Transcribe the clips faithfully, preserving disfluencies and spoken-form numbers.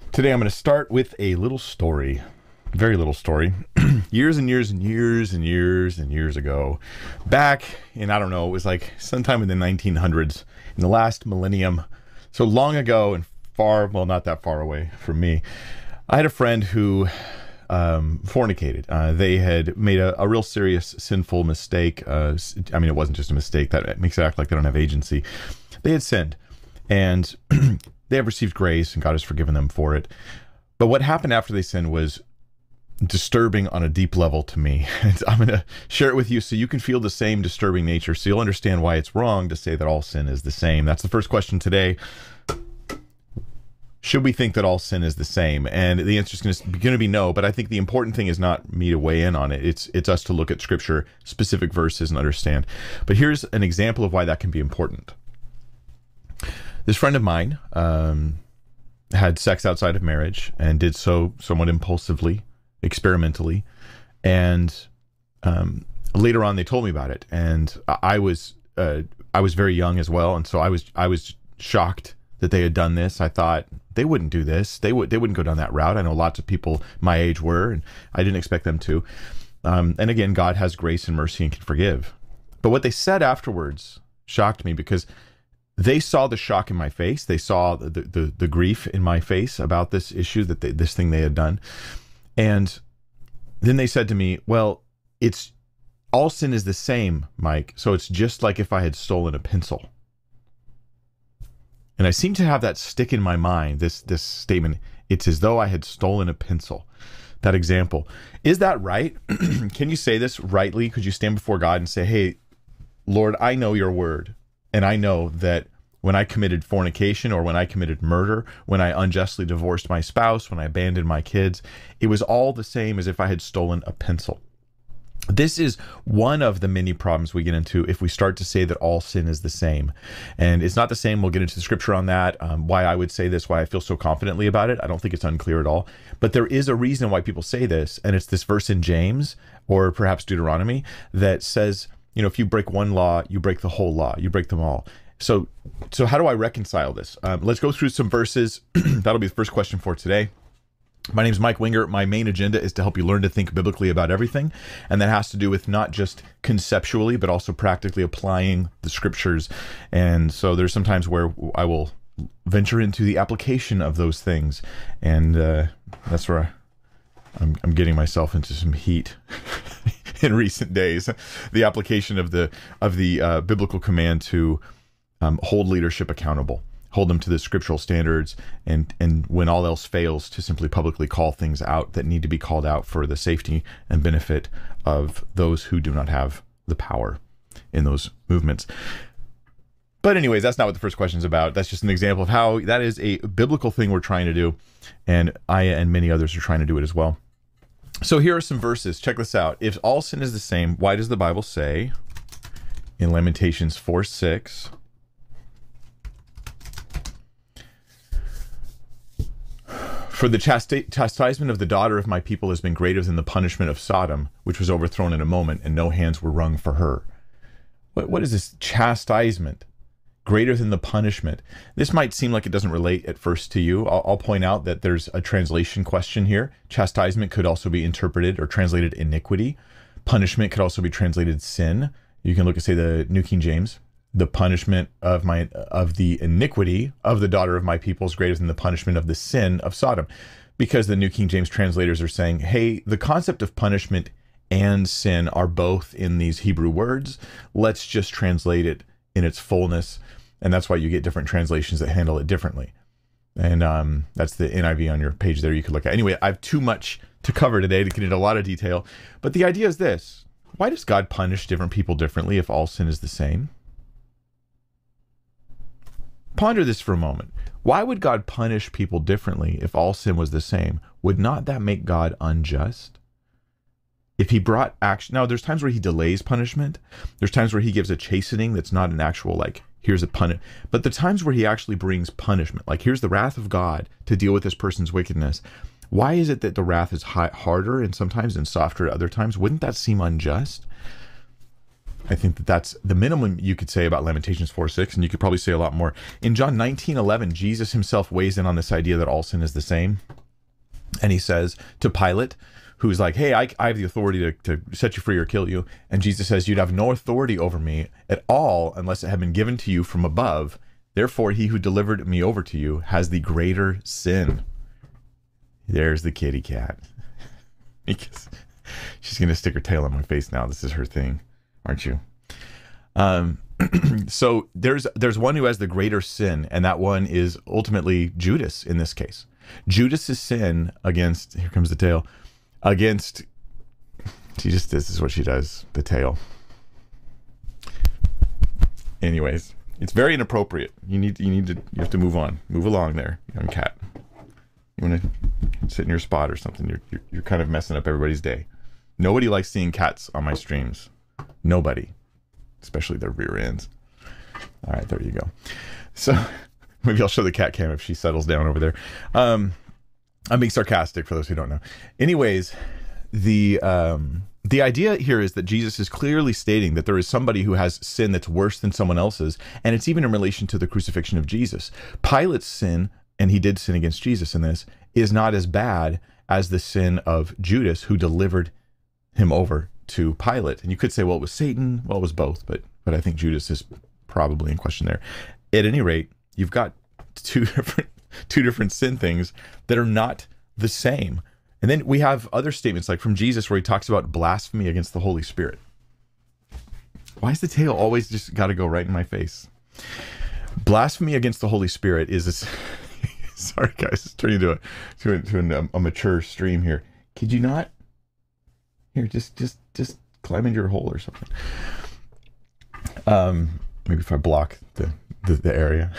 Today I'm going to start with a little story, very little story. Years and years and years and years and years ago, back in, I don't know, it was like sometime in the nineteen hundreds, in the last millennium, so long ago and far, well, not that far away from me. I had a friend who um, fornicated. Uh, they had made a, a real serious sinful mistake. Uh, I mean, it wasn't just a mistake. That makes it act like they don't have agency. They had sinned, and they have received grace, and God has forgiven them for it. But what happened after they sinned was disturbing on a deep level to me. And I'm going to share it with you so you can feel the same disturbing nature, so you'll understand why it's wrong to say that all sin is the same. That's the first question today. Should we think that all sin is the same? And the answer is going to be, going to be no, but I think the important thing is not me to weigh in on it. It's it's us to look at Scripture, specific verses, and understand. But here's an example of why that can be important. This friend of mine um, had sex outside of marriage and did so somewhat impulsively, experimentally, and um, later on they told me about it, and I was uh, I was very young as well, and so I was I was shocked that they had done this. I thought they wouldn't do this. They would they wouldn't go down that route. I know lots of people my age were, and I didn't expect them to. Um, and again, God has grace and mercy and can forgive. But what they said afterwards shocked me, because they saw the shock in my face. They saw the the, the grief in my face about this issue, that they, this thing they had done. And then they said to me, well, it's all sin is the same, Mike. So it's just like if I had stolen a pencil. And I seem to have that stick in my mind, this this statement. It's as though I had stolen a pencil. That example. Is that right? Can you say this rightly? Could you stand before God and say, hey, Lord, I know your word. And I know that when I committed fornication, or when I committed murder, when I unjustly divorced my spouse, when I abandoned my kids, it was all the same as if I had stolen a pencil. This is one of the many problems we get into if we start to say that all sin is the same. And it's not the same. We'll get into the scripture on that, um, why I would say this, why I feel so confidently about it. I don't think it's unclear at all. But there is a reason why people say this, and it's this verse in James, or perhaps Deuteronomy, that says, you know, if you break one law, you break the whole law. You break them all. So, so how do I reconcile this? Um, let's go through some verses. That'll be the first question for today. My name is Mike Winger. My main agenda is to help you learn to think biblically about everything. And that has to do with not just conceptually, but also practically applying the scriptures. And so there's some times where I will venture into the application of those things. And uh, that's where I'm, I'm getting myself into some heat in recent days. The application of the of the uh, biblical command to um, hold leadership accountable, hold them to the scriptural standards, and and when all else fails, to simply publicly call things out that need to be called out for the safety and benefit of those who do not have the power in those movements. But anyways, that's not what the first question is about. That's just an example of how that is a biblical thing we're trying to do, and I and many others are trying to do it as well. So here are some verses. Check this out. If all sin is the same, why does the Bible say in Lamentations four six, for the chasti- chastisement of the daughter of my people has been greater than the punishment of Sodom, which was overthrown in a moment, and no hands were wrung for her. What, what is this chastisement? Greater than the punishment. This might seem like it doesn't relate at first to you. I'll, I'll point out that there's a translation question here. Chastisement could also be interpreted or translated iniquity. Punishment could also be translated sin. You can look at, say, the New King James. The punishment of my of the iniquity of the daughter of my people is greater than the punishment of the sin of Sodom. Because the New King James translators are saying, hey, the concept of punishment and sin are both in these Hebrew words. Let's just translate it in its fullness. And that's why you get different translations that handle it differently. And um, that's the N I V on your page there you could look at. Anyway, I have too much to cover today to get into a lot of detail. But the idea is this. Why does God punish different people differently if all sin is the same? Ponder this for a moment. Why would God punish people differently if all sin was the same? Would not that make God unjust? If he brought action, now there's times where he delays punishment. There's times where he gives a chastening that's not an actual, like, here's a punishment. But the times where he actually brings punishment, like here's the wrath of God to deal with this person's wickedness. Why is it that the wrath is high, harder and sometimes and softer at other times? Wouldn't that seem unjust? I think that that's the minimum you could say about Lamentations four six, and you could probably say a lot more. In John nineteen eleven, Jesus himself weighs in on this idea that all sin is the same. And he says to Pilate, who's like, hey, I, I have the authority to, to set you free or kill you. And Jesus says, you'd have no authority over me at all unless it had been given to you from above. Therefore, he who delivered me over to you has the greater sin. There's the kitty cat. Because she's going to stick her tail on my face now. This is her thing, aren't you? Um, so there's there's one who has the greater sin, and that one is ultimately Judas in this case. Judas's sin against, here comes the tail, against, she just, this is what she does, the tail. Anyways, it's very inappropriate. You need, you need to, you have to move on, move along there, young cat. You want to sit in your spot or something. You're, you're, you're kind of messing up everybody's day. Nobody likes seeing cats on my streams. Nobody, especially their rear ends. All right, there you go. So maybe I'll show the cat cam if she settles down over there. Um, I'm being sarcastic for those who don't know. Anyways, the um, the idea here is that Jesus is clearly stating that there is somebody who has sin that's worse than someone else's, and it's even in relation to the crucifixion of Jesus. Pilate's sin, and he did sin against Jesus in this, is not as bad as the sin of Judas, who delivered him over to Pilate. And you could say, well, it was Satan. Well, it was both, but but I think Judas is probably in question there. At any rate, you've got two different two different sin things that are not the same. And then we have other statements like from Jesus where he talks about blasphemy against the Holy Spirit. Why is the tail always just got to go right in my face? Blasphemy against the Holy Spirit is this. Sorry, guys, it's turning into a to, a, to an, um, a mature stream here. Could you not? Here, just just just climb into your hole or something. Um, maybe if I block the the, the area.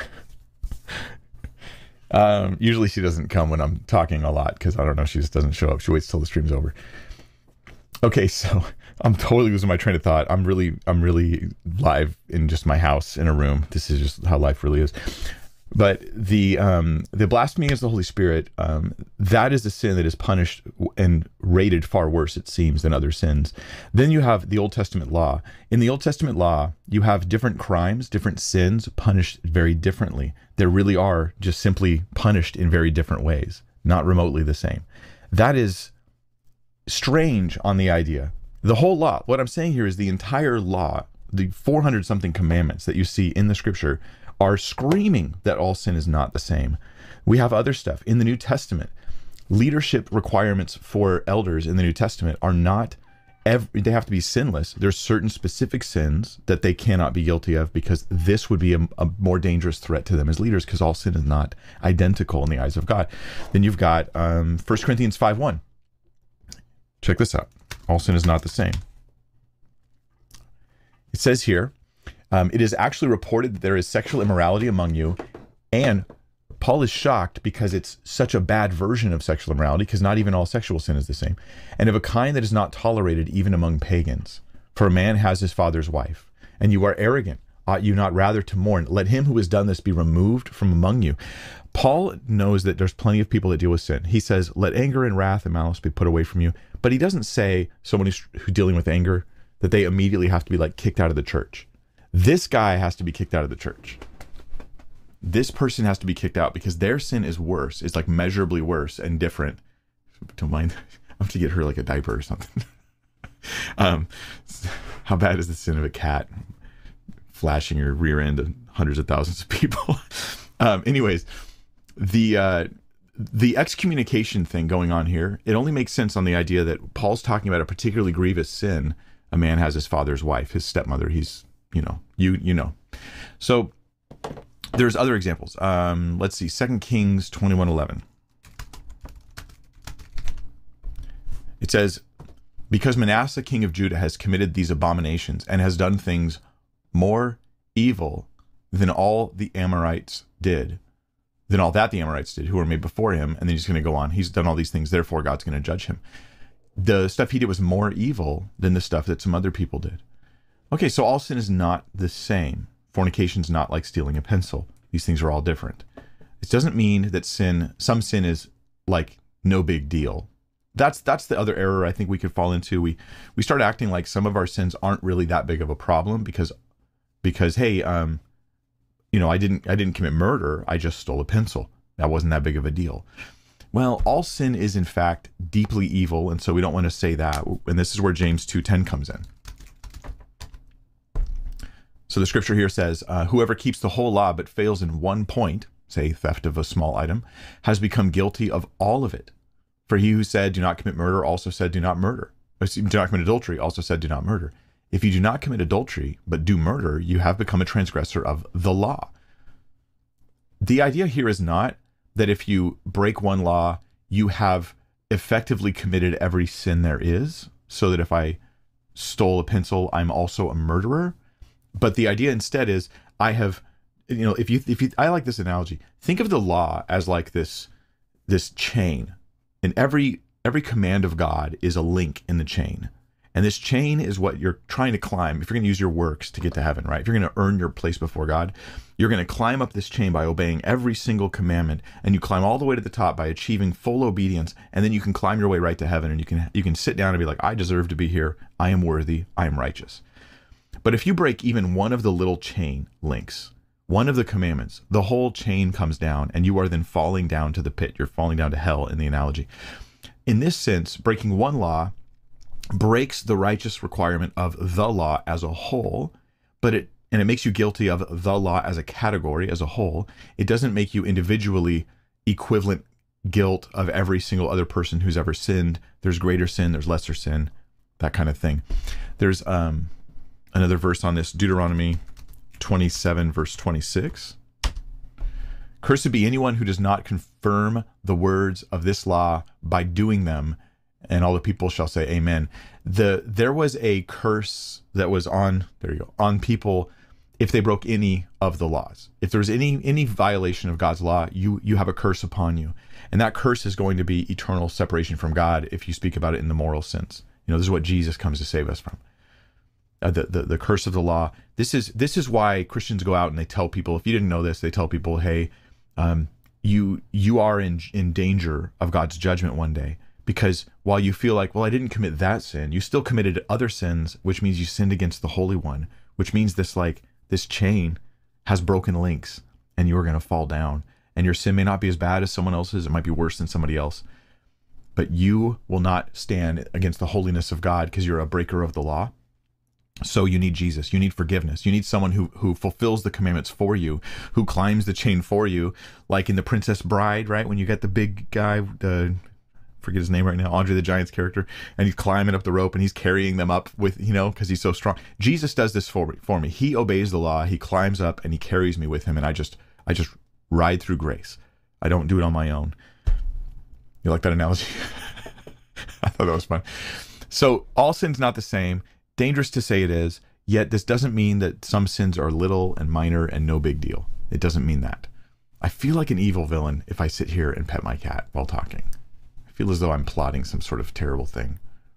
Um, usually she doesn't come when I'm talking a lot because I don't know, she just doesn't show up. She waits till the stream's over. Okay, so I'm totally losing my train of thought. I'm really, I'm really live in just my house in a room. This is just how life really is. But the um, the blasphemy against the Holy Spirit, um, that is a sin that is punished and rated far worse, it seems, than other sins. Then you have the Old Testament law. In the Old Testament law, you have different crimes, different sins punished very differently. There really are just simply punished in very different ways, not remotely the same. That is strange on the idea. The whole law, what I'm saying here is the entire law, the four hundred something commandments that you see in the scripture are screaming that all sin is not the same. We have other stuff in the New Testament. Leadership requirements for elders in the New Testament are not, every, they have to be sinless. There's certain specific sins that they cannot be guilty of because this would be a, a more dangerous threat to them as leaders because all sin is not identical in the eyes of God. Then you've got um, First Corinthians five one. Check this out. All sin is not the same. It says here, Um, it is actually reported that there is sexual immorality among you, and Paul is shocked because it's such a bad version of sexual immorality, because not even all sexual sin is the same, and of a kind that is not tolerated even among pagans. For a man has his father's wife, and you are arrogant. Ought you not rather to mourn? Let him who has done this be removed from among you. Paul knows that there's plenty of people that deal with sin. He says, let anger and wrath and malice be put away from you. But he doesn't say someone who's, who's dealing with anger, that they immediately have to be like kicked out of the church. This guy has to be kicked out of the church. This person has to be kicked out because their sin is worse. It's like measurably worse and different. Don't mind. I have to get her like a diaper or something. um, how bad is the sin of a cat flashing your rear end to hundreds of thousands of people? um, anyways, the uh, the excommunication thing going on here, it only makes sense on the idea that Paul's talking about a particularly grievous sin. A man has his father's wife, his stepmother. He's You know, you you know. So there's other examples. Um, let's see, Second Kings twenty-one eleven. It says, because Manasseh, king of Judah, has committed these abominations and has done things more evil than all the Amorites did, than all that the Amorites did, who were made before him. And then he's going to go on. He's done all these things, therefore God's going to judge him. The stuff he did was more evil than the stuff that some other people did. Okay, so all sin is not the same. Fornication is not like stealing a pencil. These things are all different. It doesn't mean that sin, some sin is like no big deal. that's that's the other error I think we could fall into. We we start acting like some of our sins aren't really that big of a problem because because hey, um, you know, I didn't I didn't commit murder. I just stole a pencil. That wasn't that big of a deal. Well, all sin is in fact deeply evil, and so we don't want to say that. And this is where James two ten comes in. So the scripture here says, uh, whoever keeps the whole law but fails in one point, say theft of a small item, has become guilty of all of it. For he who said, do not commit murder, also said, do not murder. Or, do not commit adultery, also said, do not murder. If you do not commit adultery, but do murder, you have become a transgressor of the law. The idea here is not that if you break one law, you have effectively committed every sin there is, so that if I stole a pencil, I'm also a murderer. But the idea instead is I have, you know, if you, if you, I like this analogy. Think of the law as like this, this chain, and every, every command of God is a link in the chain. And this chain is what you're trying to climb. If you're going to use your works to get to heaven, right? If you're going to earn your place before God, you're going to climb up this chain by obeying every single commandment, and you climb all the way to the top by achieving full obedience. And then you can climb your way right to heaven, and you can, you can sit down and be like, I deserve to be here. I am worthy. I am righteous. But if you break even one of the little chain links, one of the commandments, the whole chain comes down, and you are then falling down to the pit. You're falling down to hell in the analogy. In this sense, breaking one law breaks the righteous requirement of the law as a whole, but it and it makes you guilty of the law as a category, as a whole. It doesn't make you individually equivalent guilt of every single other person who's ever sinned. There's greater sin, there's lesser sin, that kind of thing. There's um, another verse on this, Deuteronomy twenty-seven, verse twenty-six. Cursed be anyone who does not confirm the words of this law by doing them, and all the people shall say amen. The there was a curse that was on, there you go, on people if they broke any of the laws. If there's any any violation of God's law, you you have a curse upon you. And that curse is going to be eternal separation from God if you speak about it in the moral sense. You know, this is what Jesus comes to save us from. Uh, the, the the curse of the law. This is this is why Christians go out and they tell people, if you didn't know this, they tell people, hey, um, you you are in in danger of God's judgment one day. Because while you feel like, well, I didn't commit that sin, you still committed other sins, which means you sinned against the Holy One, which means this like this chain has broken links, and you are going to fall down. And your sin may not be as bad as someone else's. It might be worse than somebody else. But you will not stand against the holiness of God because you're a breaker of the law. So you need Jesus. You need forgiveness. You need someone who who fulfills the commandments for you, who climbs the chain for you, like in The Princess Bride, right? When you get the big guy, the forget his name right now, Andre the Giant's character, and he's climbing up the rope and he's carrying them up with, you know, because he's so strong. Jesus does this for me, for me. He obeys the law, he climbs up and he carries me with him, and I just I just ride through grace. I don't do it on my own. You like that analogy? I thought that was fun. So all sin's not the same. Dangerous to say it is, yet this doesn't mean that some sins are little and minor and no big deal. It doesn't mean that. I feel like an evil villain if I sit here and pet my cat while talking. I feel as though I'm plotting some sort of terrible thing.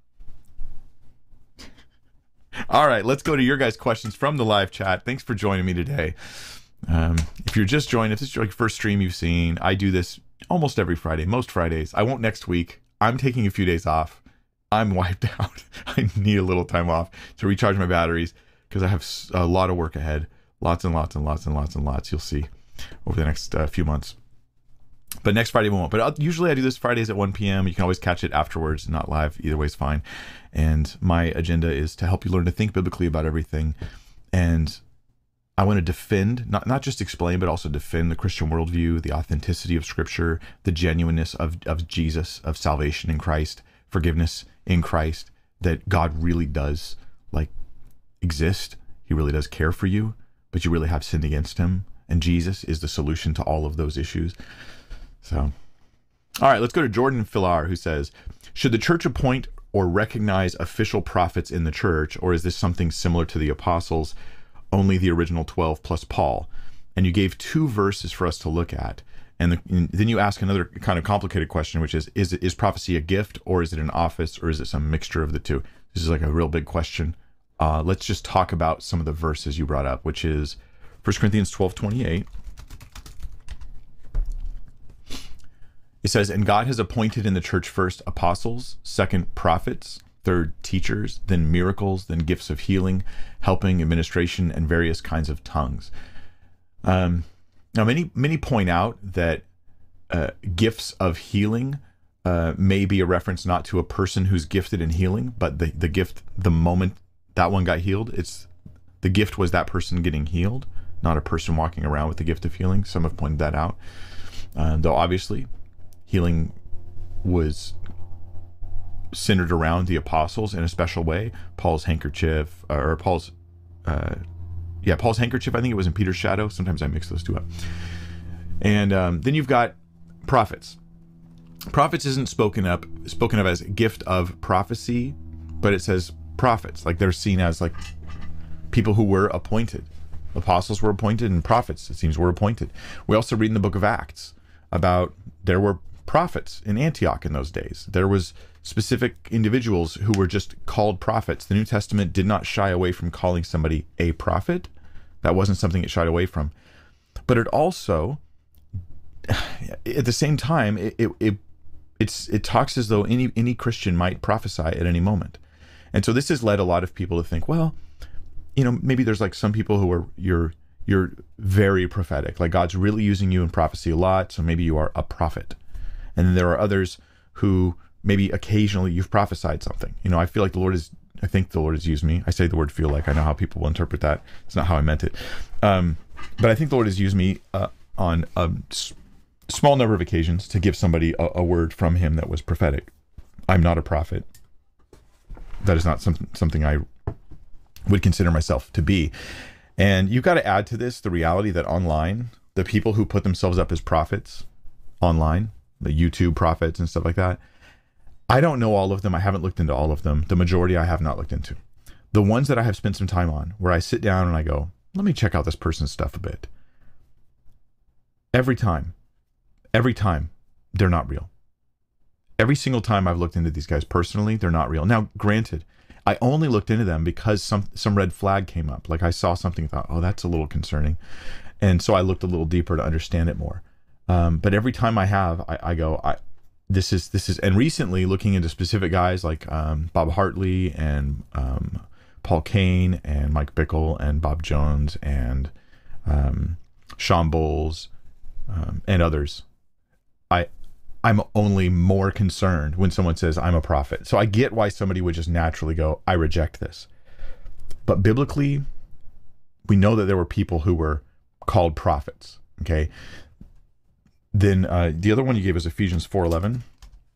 All right, let's go to your guys' questions from the live chat. Thanks for joining me today. Um, if you're just joining, if this is your first stream you've seen, I do this almost every Friday, most Fridays. I won't next week. I'm taking a few days off. I'm wiped out. I need a little time off to recharge my batteries because I have a lot of work ahead. Lots and lots and lots and lots and lots you'll see over the next uh, few months. But next Friday we won't. But I'll, usually I do this Fridays at one p.m. You can always catch it afterwards, not live. Either way is fine. And my agenda is to help you learn to think biblically about everything. And I want to defend, not, not just explain, but also defend the Christian worldview, the authenticity of Scripture, the genuineness of, of Jesus, of salvation in Christ, forgiveness in Christ, that God really does like exist. He really does care for you, but you really have sinned against him. And Jesus is the solution to all of those issues. So, all right, let's go to Jordan Filar, who says, should the church appoint or recognize official prophets in the church, or is this something similar to the apostles, only the original twelve plus Paul? And you gave two verses for us to look at. And, the, and then you ask another kind of complicated question, which is, is, it, is prophecy a gift, or is it an office, or is it some mixture of the two? This is like a real big question. Uh, let's just talk about some of the verses you brought up, which is First Corinthians twelve twenty-eight. It says, and God has appointed in the church first apostles, second prophets, third teachers, then miracles, then gifts of healing, helping, administration, and various kinds of tongues. Um, now, many many point out that uh, gifts of healing uh, may be a reference not to a person who's gifted in healing, but the, the gift, the moment that one got healed, it's the gift was that person getting healed, not a person walking around with the gift of healing. Some have pointed that out. Uh, though obviously, healing was centered around the apostles in a special way. Paul's handkerchief, or Paul's, uh, yeah, Paul's handkerchief, I think it was in Peter's shadow. Sometimes I mix those two up. And um, then you've got prophets. Prophets isn't spoken up, spoken of as gift of prophecy, but it says prophets. Like they're seen as like people who were appointed. Apostles were appointed and prophets, it seems, were appointed. We also read in the book of Acts about there were prophets in Antioch in those days. There was specific individuals who were just called prophets. The New Testament did not shy away from calling somebody a prophet. That wasn't something it shied away from. But it also, at the same time, it it, it it's it talks as though any any Christian might prophesy at any moment. And so this has led a lot of people to think, well, you know, maybe there's like some people who are you're you're very prophetic, like God's really using you in prophecy a lot, so maybe you are a prophet. And then there are others who maybe occasionally you've prophesied something. You know, I feel like the Lord is, I think the Lord has used me. I say the word feel like, I know how people will interpret that. It's not how I meant it. Um, but I think the Lord has used me uh, on a s- small number of occasions to give somebody a, a word from him that was prophetic. I'm not a prophet. That is not some, something I would consider myself to be. And you've got to add to this the reality that online, the people who put themselves up as prophets online, the YouTube prophets and stuff like that, I don't know all of them. I haven't looked into all of them. The majority I have not looked into. The ones that I have spent some time on, where I sit down and I go, let me check out this person's stuff a bit. Every time, every time, they're not real. Every single time I've looked into these guys personally, they're not real. Now, granted, I only looked into them because some some red flag came up. Like I saw something and thought, oh, that's a little concerning. And so I looked a little deeper to understand it more. Um, but every time I have, I, I go, I this is, this is, and recently looking into specific guys like um, Bob Hartley and um, Paul Cain and Mike Bickle and Bob Jones and um, Sean Bowles um, and others, I, I'm only more concerned when someone says I'm a prophet. So I get why somebody would just naturally go, I reject this. But biblically, we know that there were people who were called prophets. Okay. Then uh, the other one you gave is Ephesians four eleven.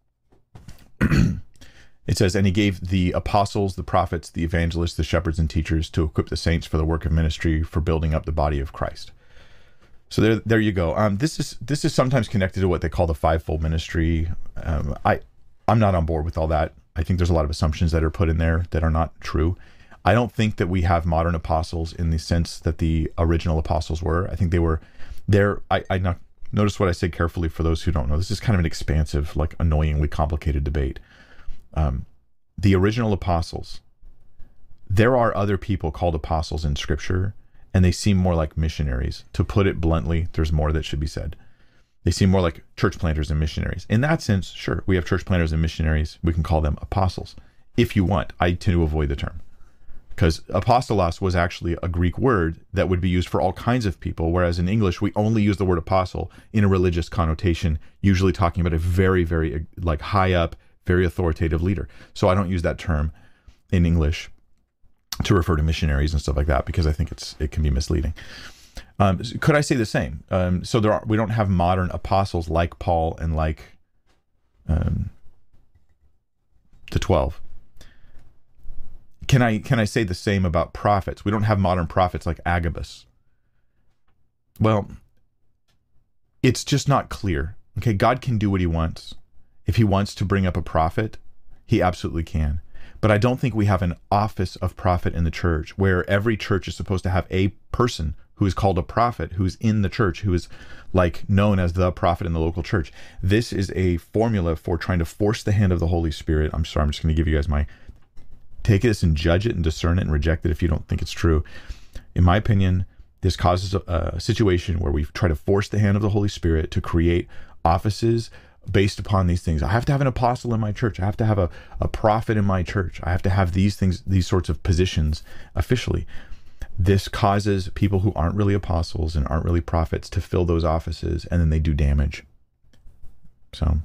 It says, and he gave the apostles, the prophets, the evangelists, the shepherds, and teachers to equip the saints for the work of ministry, for building up the body of Christ. So there, there you go. Um, this is this is sometimes connected to what they call the fivefold ministry. Um, I, I'm not on board with all that. I think there's a lot of assumptions that are put in there that are not true. I don't think that we have modern apostles in the sense that the original apostles were. I think they were there. I, I not, notice what I said carefully for those who don't know. This is kind of an expansive, like annoyingly complicated debate. Um, the original apostles, there are other people called apostles in Scripture, and they seem more like missionaries. To put it bluntly, there's more that should be said. They seem more like church planters and missionaries. In that sense, sure, we have church planters and missionaries. We can call them apostles if you want. I tend to avoid the term because apostolos was actually a Greek word that would be used for all kinds of people, whereas in English, we only use the word apostle in a religious connotation, usually talking about a very, very like high up, very authoritative leader. So I don't use that term in English to refer to missionaries and stuff like that because I think it's it can be misleading. Um, could I say the same? Um, so there are we don't have modern apostles like Paul and like um, the twelve. Can I can I say the same about prophets? We don't have modern prophets like Agabus. Well, it's just not clear. Okay, God can do what he wants. If he wants to bring up a prophet, he absolutely can. But I don't think we have an office of prophet in the church where every church is supposed to have a person who is called a prophet, who is in the church, who is like known as the prophet in the local church. This is a formula for trying to force the hand of the Holy Spirit. I'm sorry, I'm just going to give you guys my, take this and judge it and discern it and reject it if you don't think it's true. In my opinion, this causes a, a situation where we try to force the hand of the Holy Spirit to create offices based upon these things. I have to have an apostle in my church. I have to have a, a prophet in my church. I have to have these things, these sorts of positions officially. This causes people who aren't really apostles and aren't really prophets to fill those offices, and then they do damage. So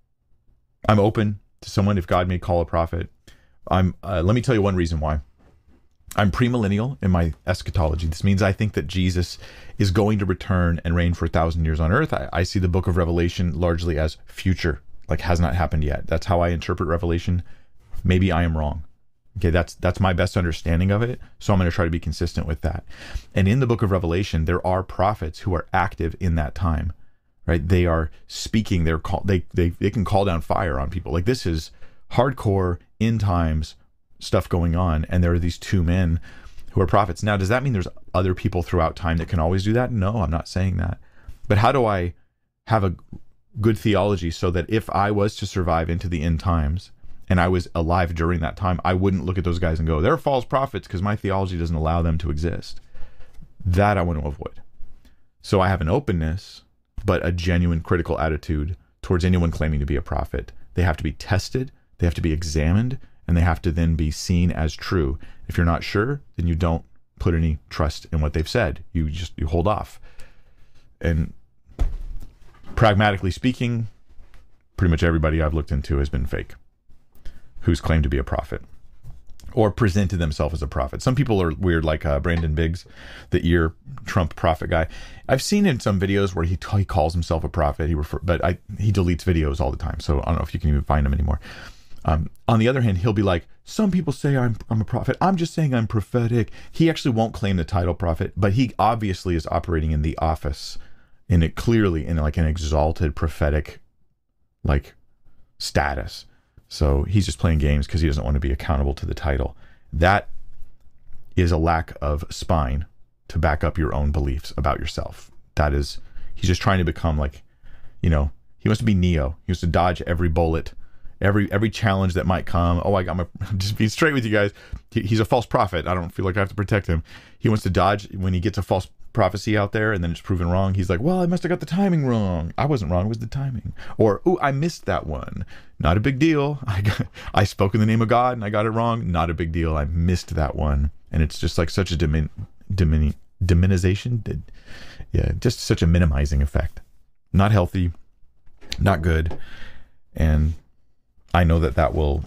I'm open to someone, if God may call a prophet. I'm. Uh, let me tell you one reason why. I'm premillennial in my eschatology. This means I think that Jesus is going to return and reign for a thousand years on earth. I, I see the book of Revelation largely as future, like has not happened yet. That's how I interpret Revelation. Maybe I am wrong. Okay, that's that's my best understanding of it. So I'm going to try to be consistent with that. And in the book of Revelation, there are prophets who are active in that time, right? They are speaking. They're call, they they they can call down fire on people. Like, this is hardcore end times stuff going on, and there are these two men who are prophets. Now, does that mean there's other people throughout time that can always do that? No, I'm not saying that. But how do I have a good theology so that if I was to survive into the end times and I was alive during that time, I wouldn't look at those guys and go, they're false prophets, because my theology doesn't allow them to exist? That I want to avoid. So I have an openness, but a genuine critical attitude towards anyone claiming to be a prophet. They have to be tested, they have to be examined, and they have to then be seen as true. If you're not sure, then you don't put any trust in what they've said. You just you hold off. And pragmatically speaking, pretty much everybody I've looked into has been fake, who's claimed to be a prophet or presented themselves as a prophet. Some people are weird, like uh, Brandon Biggs, the ear Trump prophet guy. I've seen in some videos where he, he calls himself a prophet, he refer, but I, he deletes videos all the time, so I don't know if you can even find them anymore. Um, on the other hand, he'll be like, some people say I'm, I'm a prophet. I'm just saying I'm prophetic. He actually won't claim the title prophet, but he obviously is operating in the office, in it clearly in like an exalted prophetic like status. So he's just playing games because he doesn't want to be accountable to the title. That is a lack of spine to back up your own beliefs about yourself. That is, he's just trying to become like, you know, he wants to be Neo. He wants to dodge every bullet, every every challenge that might come. Oh, I got my, just be straight with you guys. He, he's a false prophet. I don't feel like I have to protect him. He wants to dodge when he gets a false prophecy out there and then it's proven wrong. He's like, well, I must have got the timing wrong. I wasn't wrong, it was the timing. Or, oh, I missed that one. Not a big deal. I got, I spoke in the name of God and I got it wrong. Not a big deal. I missed that one. And it's just like such a dimin, dimin, diminization. Yeah, just such a minimizing effect. Not healthy, not good. And I know that that will,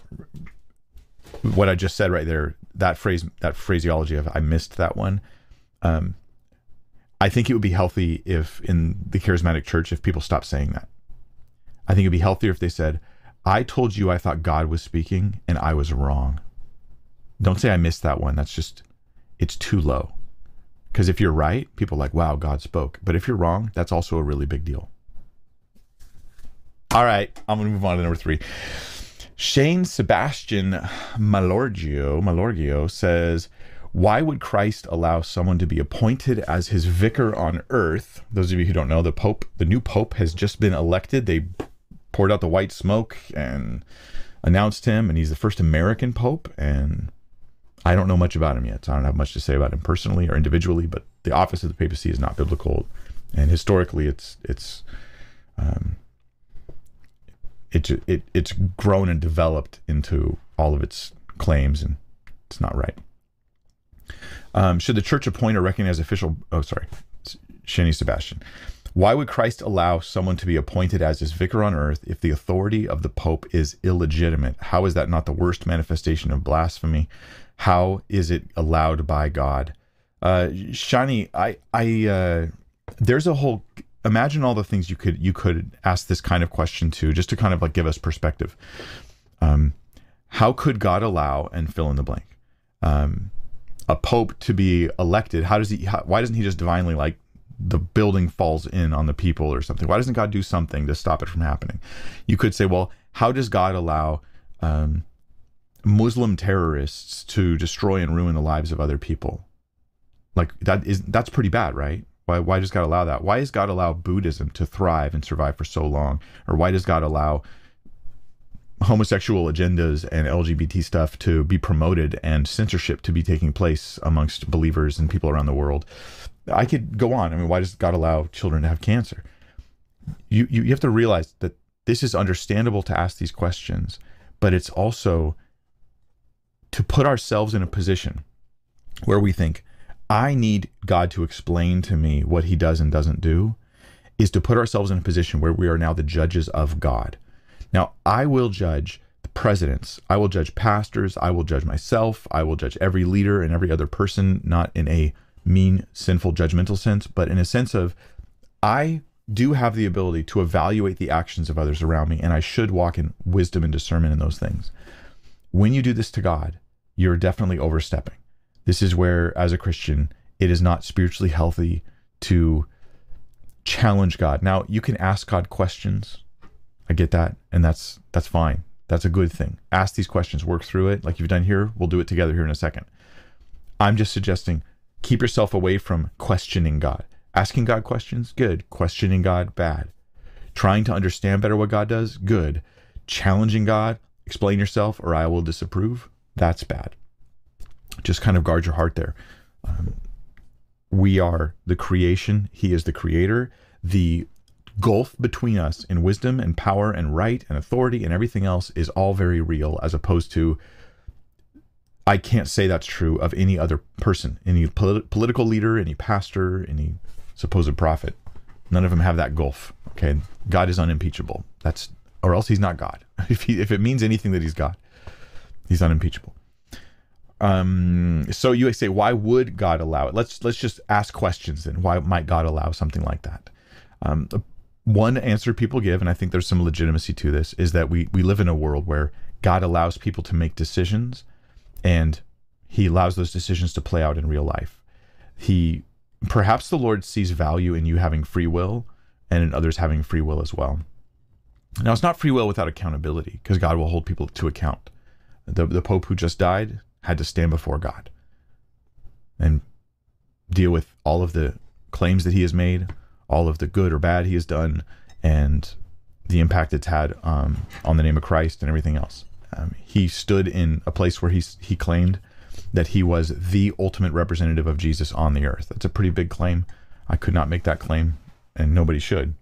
what I just said right there, that phrase, that phraseology of I missed that one. Um, I think it would be healthy if in the charismatic church, if people stopped saying that. I think it'd be healthier if they said, I told you I thought God was speaking and I was wrong. Don't say I missed that one. That's just, it's too low. Because if you're right, people are like, wow, God spoke. But if you're wrong, that's also a really big deal. All right, I'm going to move on to number three. Shane Sebastian Malorgio, Malorgio says, why would Christ allow someone to be appointed as his vicar on earth? Those of you who don't know, the Pope, the new Pope has just been elected. They poured out the white smoke and announced him, and he's the first American Pope. And I don't know much about him yet, so I don't have much to say about him personally or individually, but the office of the papacy is not biblical. And historically, it's it's um, it, it, it's grown and developed into all of its claims, and it's not right. Um, should the church appoint or recognize official, oh, sorry, Shani Sebastian. Why would Christ allow someone to be appointed as his vicar on earth if the authority of the Pope is illegitimate? How is that not the worst manifestation of blasphemy? How is it allowed by God? Uh, Shani, I, I, uh, there's a whole, imagine all the things you could, you could ask this kind of question to, just to kind of like give us perspective. Um, how could God allow, and fill in the blank, um, a pope to be elected? How does he, how, why doesn't he just divinely, like, the building falls in on the people or something? Why doesn't God do something to stop it from happening? You could say, well, how does God allow um, Muslim terrorists to destroy and ruin the lives of other people? Like, that is, that's pretty bad, right? Why, why does God allow that? Why does God allow Buddhism to thrive and survive for so long? Or why does God allow homosexual agendas and L G B T stuff to be promoted and censorship to be taking place amongst believers and people around the world? I could go on. I mean, why does God allow children to have cancer? You, you, you have to realize that this is understandable to ask these questions, but it's also to put ourselves in a position where we think, I need God to explain to me what he does and doesn't do, is to put ourselves in a position where we are now the judges of God. Now, I will judge the presidents, I will judge pastors, I will judge myself, I will judge every leader and every other person, not in a mean, sinful, judgmental sense, but in a sense of, I do have the ability to evaluate the actions of others around me, and I should walk in wisdom and discernment in those things. When you do this to God, you're definitely overstepping. This is where, as a Christian, it is not spiritually healthy to challenge God. Now, you can ask God questions. I get that, and that's that's fine. That's a good thing. Ask these questions, work through it. Like you've done here, we'll do it together here in a second. I'm just suggesting, keep yourself away from questioning God. Asking God questions, good. Questioning God, bad. Trying to understand better what God does, good. Challenging God, explain yourself or I will disapprove, that's bad. Just kind of guard your heart there. Um, we are the creation. He is the creator. The gulf between us in wisdom and power and right and authority and everything else is all very real, as opposed to, I can't say that's true of any other person, any polit- political leader, any pastor, any supposed prophet. None of them have that gulf. Okay. God is unimpeachable. That's, or else he's not God. If he, if it means anything that he's God, he's unimpeachable. Um, so you say, why would God allow it? Let's, let's just ask questions then. Why might God allow something like that? Um, one answer people give, and I think there's some legitimacy to this, is that we, we live in a world where God allows people to make decisions, and he allows those decisions to play out in real life. He, perhaps the Lord sees value in you having free will and in others having free will as well. Now, it's not free will without accountability, because God will hold people to account. The, the Pope who just died had to stand before God and deal with all of the claims that he has made, all of the good or bad he has done, and the impact it's had um, on the name of Christ and everything else. Um, he stood in a place where he, he claimed that he was the ultimate representative of Jesus on the earth. That's a pretty big claim. I could not make that claim, and nobody should.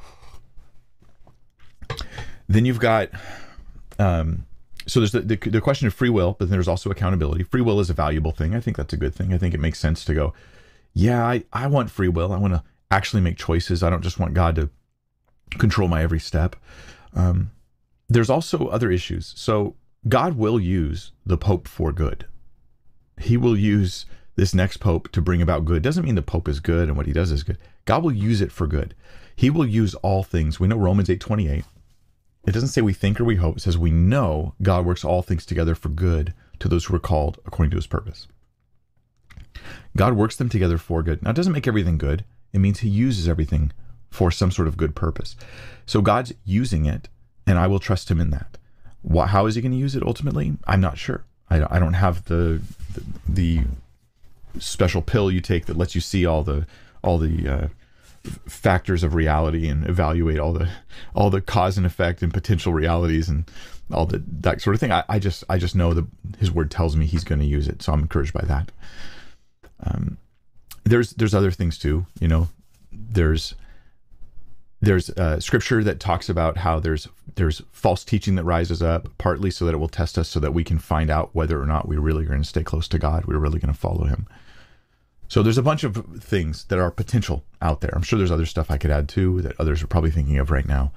Then you've got, um, so there's the, the, the question of free will, but then there's also accountability. Free will is a valuable thing. I think that's a good thing. I think it makes sense to go, yeah, I, I want free will. I want to actually make choices. I don't just want God to control my every step. Um, there's also other issues. So God will use the Pope for good. He will use this next Pope to bring about good. Doesn't mean the Pope is good and what he does is good. God will use it for good. He will use all things. We know Romans eight twenty-eight. It doesn't say we think or we hope. It says we know God works all things together for good to those who are called according to his purpose. God works them together for good. Now, it doesn't make everything good. It means he uses everything for some sort of good purpose. So God's using it, and I will trust him in that. What, how is he going to use it ultimately? I'm not sure. I, I don't have the, the the special pill you take that lets you see all the all the uh, factors of reality and evaluate all the all the cause and effect and potential realities and all the that sort of thing. I, I just I just know that his word tells me he's going to use it, so I'm encouraged by that. Um, there's there's other things too. You know, there's there's uh, scripture that talks about how there's there's false teaching that rises up, partly so that it will test us, so that we can find out whether or not we really are going to stay close to God. We're really going to follow him. So there's a bunch of things that are potential out there. I'm sure there's other stuff I could add too that others are probably thinking of right now.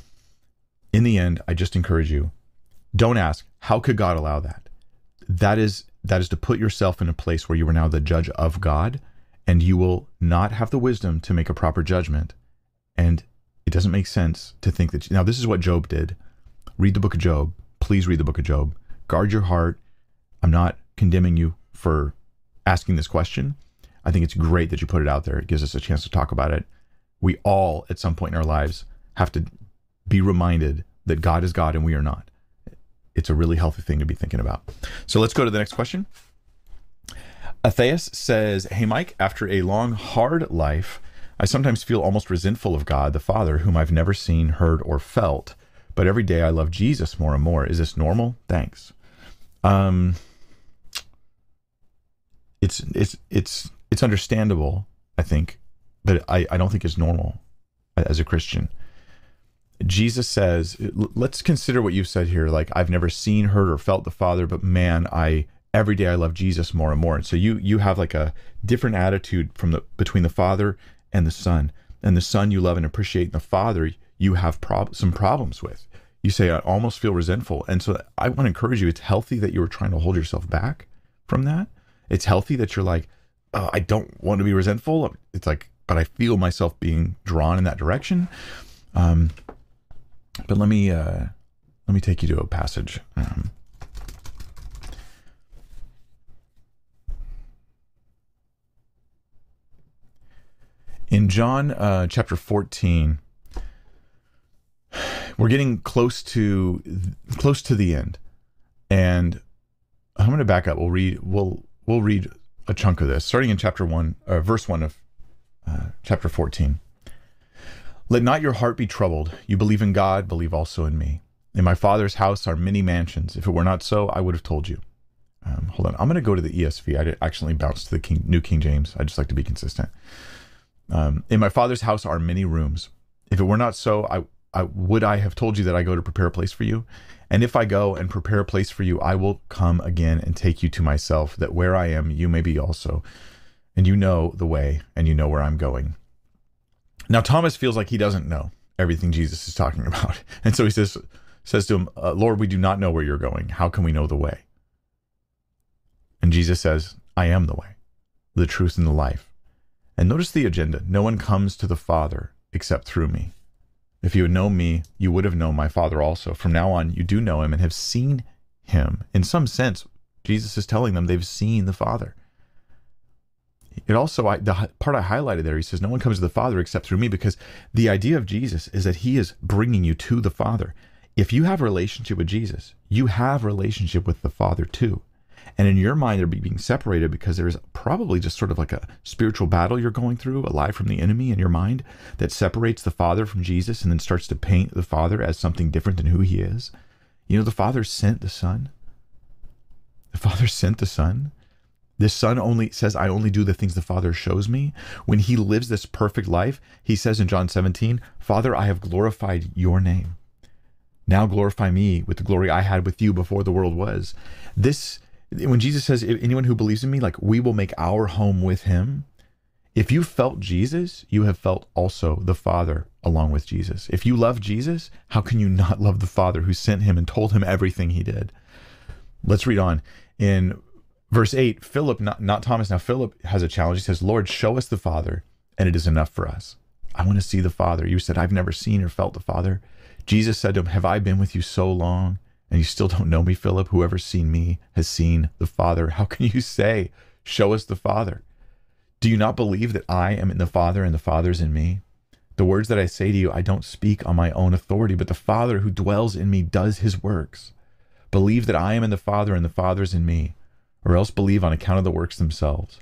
In the end, I just encourage you, don't ask, how could God allow that? That is that is to put yourself in a place where you are now the judge of God, and you will not have the wisdom to make a proper judgment. And it doesn't make sense to think that, now this is what Job did. Read the book of Job. Please read the book of Job. Guard your heart. I'm not condemning you for asking this question. I think it's great that you put it out there. It gives us a chance to talk about it. We all, at some point in our lives, have to be reminded that God is God and we are not. It's a really healthy thing to be thinking about. So let's go to the next question. Atheus says, hey, Mike, after a long, hard life, I sometimes feel almost resentful of God, the Father, whom I've never seen, heard, or felt. But every day I love Jesus more and more. Is this normal? Thanks. Um, it's it's it's it's understandable, I think, but I, I don't think it's normal as a Christian. Jesus says, let's consider what you've said here. Like, I've never seen, heard, or felt the Father, but man, I every day I love Jesus more and more. And so you you have like a different attitude from the between the Father and the Son. And the Son you love and appreciate, and the Father you have prob- some problems with. You say, I almost feel resentful. And so I want to encourage you, it's healthy that you were trying to hold yourself back from that. It's healthy that you're like, oh, I don't want to be resentful. It's like, but I feel myself being drawn in that direction. Um, but let me uh, let me take you to a passage. Um, in John uh, chapter fourteen, we're getting close to close to the end, and I'm going to back up. We'll read. We'll we'll read a chunk of this, starting in chapter one, uh, verse one of uh, chapter fourteen. Let not your heart be troubled. You believe in God, believe also in me. In my Father's house are many mansions. If it were not so, I would have told you. Um, hold on. I'm going to go to the E S V. I accidentally bounced to the King, New King James. I just like to be consistent. Um, in my Father's house are many rooms. If it were not so, I, I would I have told you that I go to prepare a place for you. And if I go and prepare a place for you, I will come again and take you to myself, that where I am, you may be also. And you know the way, and you know where I'm going. Now, Thomas feels like he doesn't know everything Jesus is talking about. And so he says, says to him, uh, Lord, we do not know where you're going. How can we know the way? And Jesus says, I am the way, the truth, and the life. And notice the agenda. No one comes to the Father except through me. If you had known me, you would have known my Father also. From now on, you do know him and have seen him. In some sense, Jesus is telling them they've seen the Father. It also, I, the part I highlighted there, he says, no one comes to the Father except through me, because the idea of Jesus is that he is bringing you to the Father. If you have a relationship with Jesus, you have a relationship with the Father too. And in your mind, they're being separated because there's probably just sort of like a spiritual battle you're going through, a lie from the enemy in your mind that separates the Father from Jesus and then starts to paint the Father as something different than who he is. You know, the Father sent the Son. The Father sent the Son. The Son only says, I only do the things the Father shows me. When he lives this perfect life, he says in John seventeen, Father, I have glorified your name. Now glorify me with the glory I had with you before the world was. This, when Jesus says, anyone who believes in me, like, we will make our home with him. If you felt Jesus, you have felt also the Father along with Jesus. If you love Jesus, how can you not love the Father who sent him and told him everything he did? Let's read on. In verse eight, Philip, not, not Thomas, now Philip has a challenge. He says, Lord, show us the Father, and it is enough for us. I want to see the Father. You said, I've never seen or felt the Father. Jesus said to him, have I been with you so long, and you still don't know me, Philip? Whoever's seen me has seen the Father. How can you say, show us the Father? Do you not believe that I am in the Father and the Father's in me? The words that I say to you, I don't speak on my own authority, but the Father who dwells in me does his works. Believe that I am in the Father and the Father's in me, or else believe on account of the works themselves.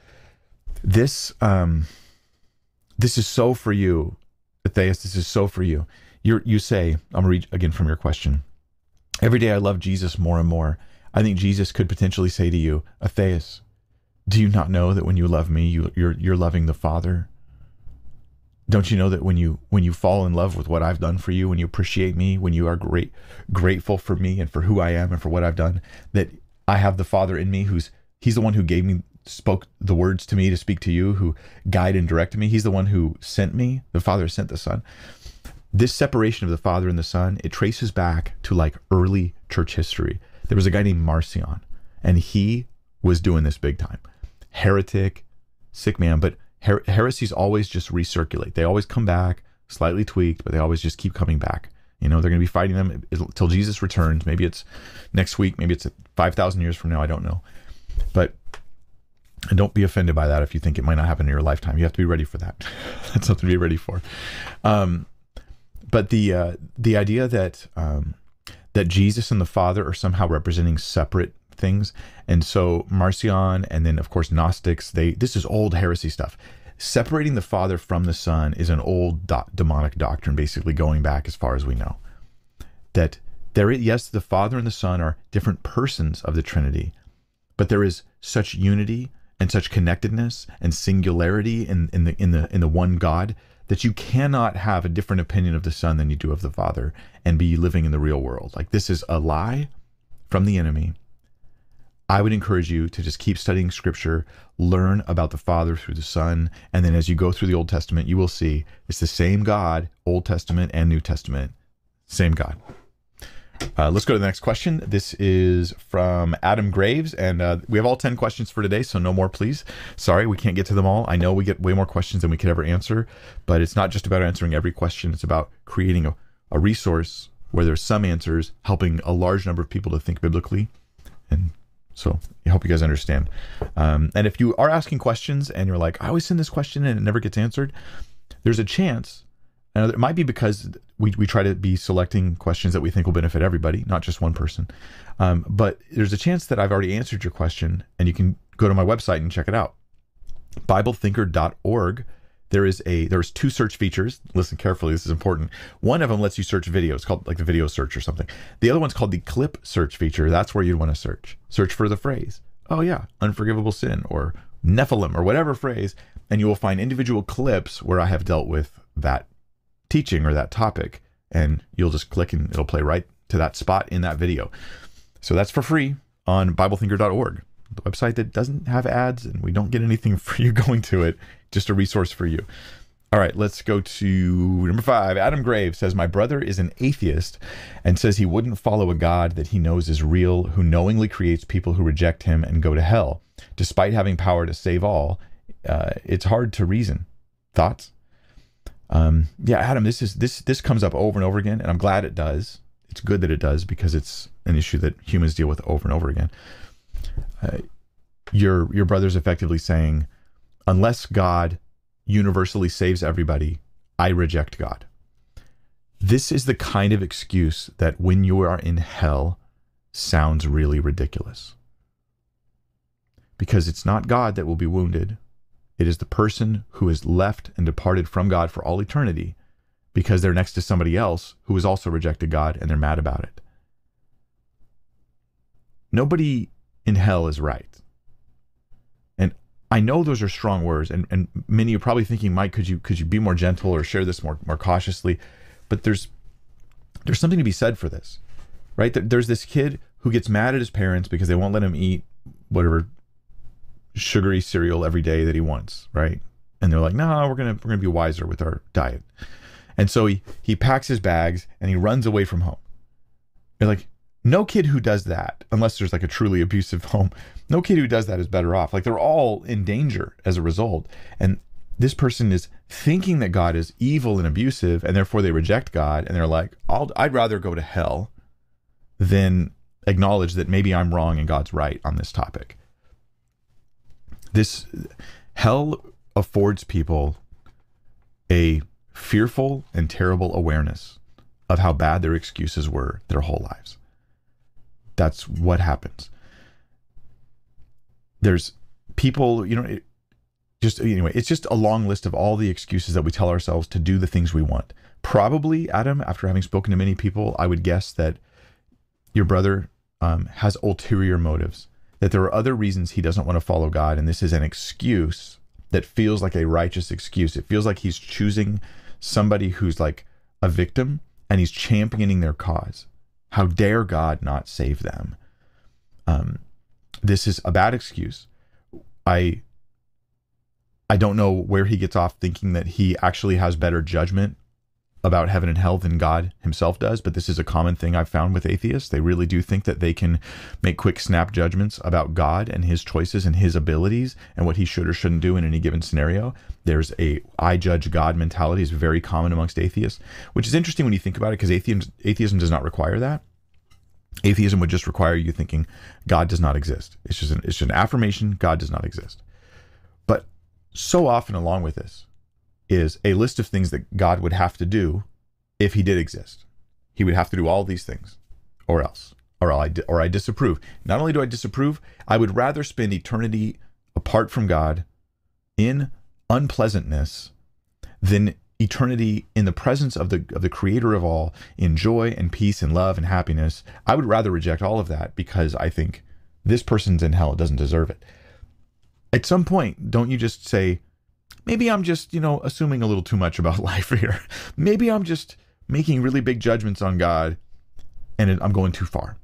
This, um, this is so for you, Atheist. This is so for you. You you say, I'm going to read again from your question. Every day I love Jesus more and more. I think Jesus could potentially say to you, Atheist, do you not know that when you love me, you, you're you're loving the Father? Don't you know that when you when you fall in love with what I've done for you, when you appreciate me, when you are great grateful for me and for who I am and for what I've done, that I have the Father in me, who's he's the one who gave me, spoke the words to me to speak to you, who guided and directed me. He's the one who sent me. The Father sent the Son. This separation of the Father and the Son, it traces back to like early church history. There was a guy named Marcion, and he was doing this big time. Heretic, sick man, but her- heresies always just recirculate. They always come back, slightly tweaked, but they always just keep coming back. You know, they're going to be fighting them until Jesus returns. Maybe it's next week. Maybe it's five thousand years from now. I don't know. But and don't be offended by that if you think it might not happen in your lifetime. You have to be ready for that. That's something to be ready for. Um, but the uh, the idea that um, that Jesus and the Father are somehow representing separate things, and so Marcion and then of course Gnostics, they this is old heresy stuff. Separating the Father from the Son is an old do- demonic doctrine, basically going back as far as we know. That there, yes, the Father and the Son are different persons of the Trinity, but there is such unity and such connectedness and singularity in, in the in the in the one God that you cannot have a different opinion of the Son than you do of the Father and be living in the real world. Like, this is a lie from the enemy. I would encourage you to just keep studying Scripture, learn about the Father through the Son, and then as you go through the Old Testament, you will see it's the same God, Old Testament and New Testament, same God. Uh, let's go to the next question. This is from Adam Graves, and uh, we have all ten questions for today, so no more, please. Sorry, we can't get to them all. I know we get way more questions than we could ever answer, but it's not just about answering every question. It's about creating a, a resource where there's some answers, helping a large number of people to think biblically. And so I hope you guys understand. Um, and if you are asking questions and you're like, I always send this question and it never gets answered, there's a chance. And it might be because we, we try to be selecting questions that we think will benefit everybody, not just one person. Um, but there's a chance that I've already answered your question, and you can go to my website and check it out. Bible thinker dot org. There is a there's two search features. Listen carefully, this is important. One of them lets you search video. It's called like the video search or something. The other one's called the clip search feature. That's where you'd want to search. Search for the phrase, oh yeah, unforgivable sin, or Nephilim, or whatever phrase, and you will find individual clips where I have dealt with that teaching or that topic, and you'll just click and it'll play right to that spot in that video. So that's for free on Bible thinker dot org, the website that doesn't have ads, and we don't get anything for you going to it, just a resource for you. All right, let's go to number five. Adam Graves says, my brother is an atheist and says he wouldn't follow a God that he knows is real, who knowingly creates people who reject him and go to hell. Despite having power to save all, uh, it's hard to reason. Thoughts? Um, yeah, Adam, this is this this comes up over and over again, and I'm glad it does. It's good that it does, because it's an issue that humans deal with over and over again. Uh, your your brother's effectively saying, unless God universally saves everybody, I reject God. This is the kind of excuse that, when you are in hell, sounds really ridiculous. Because it's not God that will be wounded. It is the person who is left and departed from God for all eternity because they're next to somebody else who has also rejected God, and they're mad about it. Nobody in hell is right. And I know those are strong words, and, and many are probably thinking, Mike, could you could you be more gentle or share this more, more cautiously? But there's there's something to be said for this, right? There's this kid who gets mad at his parents because they won't let him eat whatever sugary cereal every day that he wants, right? And they're like, no, we're gonna we're gonna be wiser with our diet. And so he he packs his bags and he runs away from home. You're like, no kid who does that, unless there's like a truly abusive home, no kid who does that is better off. Like, they're all in danger as a result. And this person is thinking that God is evil and abusive, and therefore they reject God, and they're like, I'll, I'd rather go to hell than acknowledge that maybe I'm wrong and God's right on this topic. This hell affords people a fearful and terrible awareness of how bad their excuses were their whole lives. That's what happens. There's people, you know, it, just anyway, it's just a long list of all the excuses that we tell ourselves to do the things we want. Probably, Adam, after having spoken to many people, I would guess that your brother um, has ulterior motives, that there are other reasons he doesn't want to follow God, and this is an excuse that feels like a righteous excuse. It feels like he's choosing somebody who's like a victim, and he's championing their cause. How dare God not save them? Um, this is a bad excuse. I I don't know where he gets off thinking that he actually has better judgment about heaven and hell than God himself does, but this is a common thing I've found with atheists. They really do think that they can make quick snap judgments about God and his choices and his abilities and what he should or shouldn't do in any given scenario. There's a I judge God mentality is very common amongst atheists, which is interesting when you think about it, because atheism, atheism does not require that. Atheism would just require you thinking God does not exist. It's just an, it's just an affirmation, God does not exist. But so often along with this is a list of things that God would have to do if he did exist. He would have to do all these things, or else, or I, or I disapprove. Not only do I disapprove, I would rather spend eternity apart from God in unpleasantness than eternity in the presence of the of the creator of all, in joy and peace and love and happiness. I would rather reject all of that because I think this person's in hell, it doesn't deserve it. At some point, don't you just say, maybe I'm just, you know, assuming a little too much about life here. Maybe I'm just making really big judgments on God and it, I'm going too far.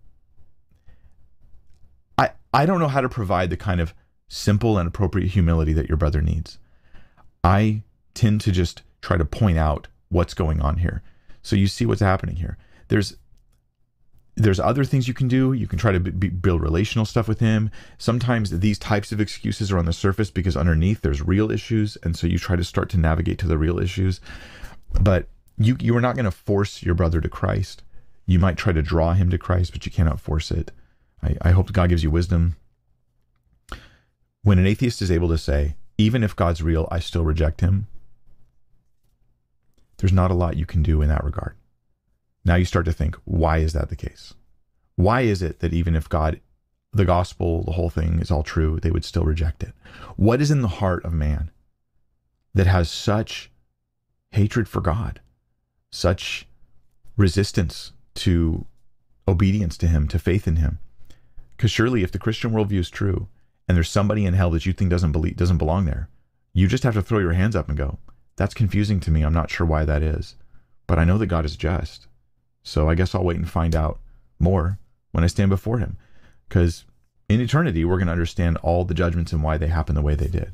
I, I don't know how to provide the kind of simple and appropriate humility that your brother needs. I tend to just try to point out what's going on here. So you see what's happening here. There's there's other things you can do. You can try to b- build relational stuff with him. Sometimes these types of excuses are on the surface because underneath there's real issues. And so you try to start to navigate to the real issues. But you, you are not going to force your brother to Christ. You might try to draw him to Christ, but you cannot force it. I, I hope God gives you wisdom. When an atheist is able to say, even if God's real, I still reject him, there's not a lot you can do in that regard. Now you start to think, why is that the case? Why is it that even if God, the gospel, the whole thing is all true, they would still reject it? What is in the heart of man that has such hatred for God, such resistance to obedience to him, to faith in him? Because surely if the Christian worldview is true and there's somebody in hell that you think doesn't believe, doesn't belong there, you just have to throw your hands up and go, that's confusing to me. I'm not sure why that is, but I know that God is just. So I guess I'll wait and find out more when I stand before him. Because in eternity, we're going to understand all the judgments and why they happen the way they did.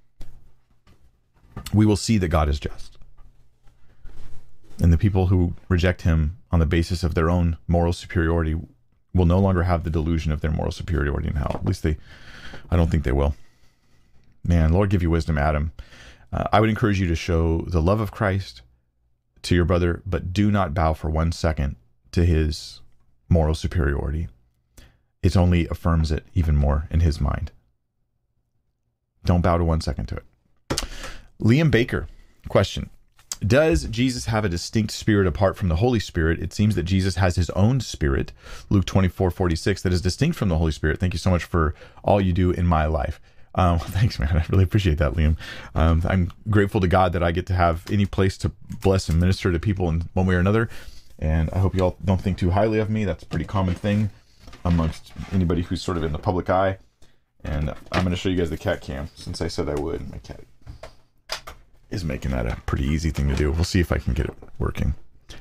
We will see that God is just. And the people who reject him on the basis of their own moral superiority will no longer have the delusion of their moral superiority in hell. At least they, I don't think they will. Man, Lord, give you wisdom, Adam. Uh, I would encourage you to show the love of Christ to your brother, but do not bow for one second to his moral superiority. It only affirms it even more in his mind. Don't bow to one second to it. Liam Baker, question. Does Jesus have a distinct spirit apart from the Holy Spirit? It seems that Jesus has his own spirit, Luke twenty-four forty-six, that is distinct from the Holy Spirit. Thank you so much for all you do in my life. Um, thanks, man. I really appreciate that, Liam. Um, I'm grateful to God that I get to have any place to bless and minister to people in one way or another. And I hope you all don't think too highly of me. That's a pretty common thing amongst anybody who's sort of in the public eye. And I'm going to show you guys the cat cam since I said I would. My cat is making that a pretty easy thing to do. We'll see if I can get it working.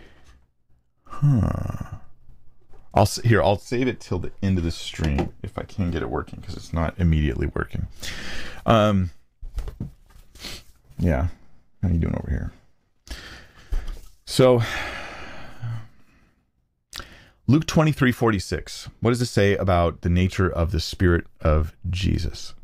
Huh. I'll here. I'll save it till the end of the stream if I can get it working because it's not immediately working. Um. Yeah. How you doing over here? So, Luke twenty-three forty-six. What does it say about the nature of the Spirit of Jesus?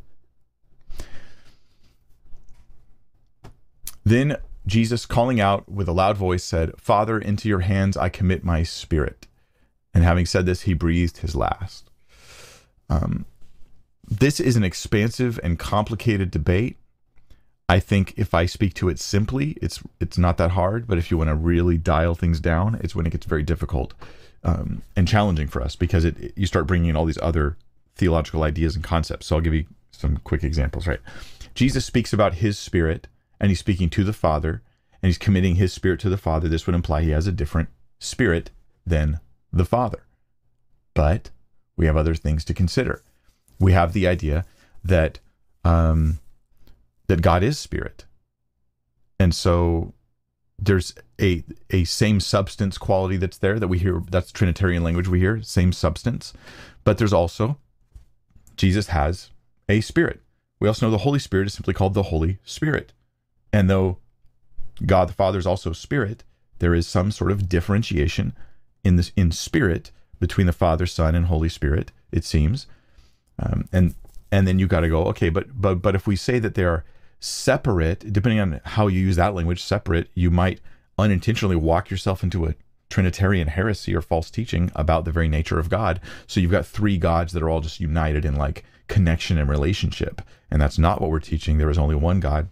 Then Jesus, calling out with a loud voice, said, Father, into your hands I commit my spirit. And having said this, he breathed his last. Um, this is an expansive and complicated debate. I think if I speak to it simply, it's it's not that hard. But if you want to really dial things down, it's when it gets very difficult um, and challenging for us because it, it, you start bringing in all these other theological ideas and concepts. So I'll give you some quick examples, right? Jesus speaks about his spirit, and he's speaking to the Father, and he's committing his spirit to the Father. This would imply he has a different spirit than the Father. But we have other things to consider. We have the idea that um, that God is spirit. And so there's a a same substance quality that's there that we hear. That's Trinitarian language we hear, same substance. But there's also, Jesus has a spirit. We also know the Holy Spirit is simply called the Holy Spirit. And though God the Father is also spirit, there is some sort of differentiation in this in spirit between the Father, Son, and Holy Spirit, it seems. Um, and and then you got to go, okay, but but but if we say that they are separate, depending on how you use that language, separate, you might unintentionally walk yourself into a Trinitarian heresy or false teaching about the very nature of God. So you've got three gods that are all just united in like connection and relationship. And that's not what we're teaching. There is only one God.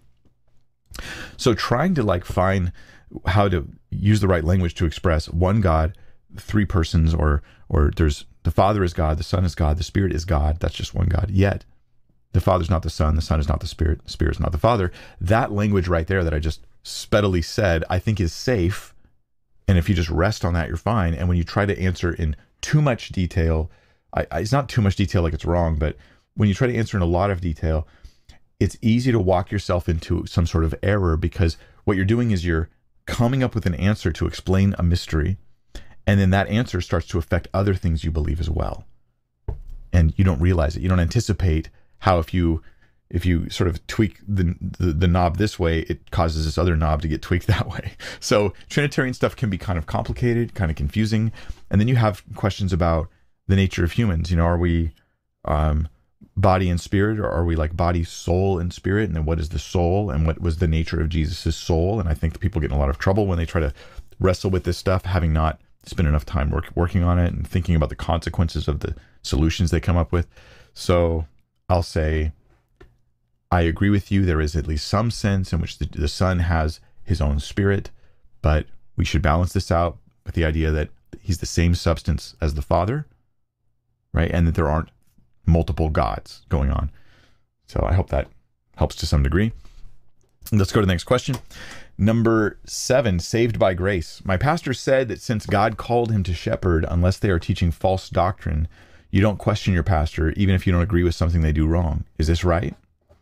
So trying to like find how to use the right language to express one God, three persons, or or there's the Father is God, the Son is God, the Spirit is God. That's just one God. Yet the Father's not the Son, the Son is not the Spirit, the Spirit is not the Father. That language right there that I just speedily said, I think is safe. And if you just rest on that, you're fine. And when you try to answer in too much detail, I, I, it's not too much detail like it's wrong, but when you try to answer in a lot of detail, it's easy to walk yourself into some sort of error, because what you're doing is you're coming up with an answer to explain a mystery, and then that answer starts to affect other things you believe as well. And you don't realize it. You don't anticipate how if you if you sort of tweak the, the the knob this way, it causes this other knob to get tweaked that way. So Trinitarian stuff can be kind of complicated, kind of confusing. And then you have questions about the nature of humans. You know, are we um, body and spirit, or are we like body, soul, and spirit? And then what is the soul, and what was the nature of Jesus's soul? And I think people get in a lot of trouble when they try to wrestle with this stuff, having not spent enough time work, working on it and thinking about the consequences of the solutions they come up with. So I'll say, I agree with you. There is at least some sense in which the, the Son has his own spirit, but we should balance this out with the idea that he's the same substance as the Father, right? And that there aren't multiple gods going on. So I hope that helps to some degree. Let's go to the next question. Number seven, saved by grace. My pastor said that since God called him to shepherd, unless they are teaching false doctrine, you don't question your pastor, even if you don't agree with something they do wrong. Is this right?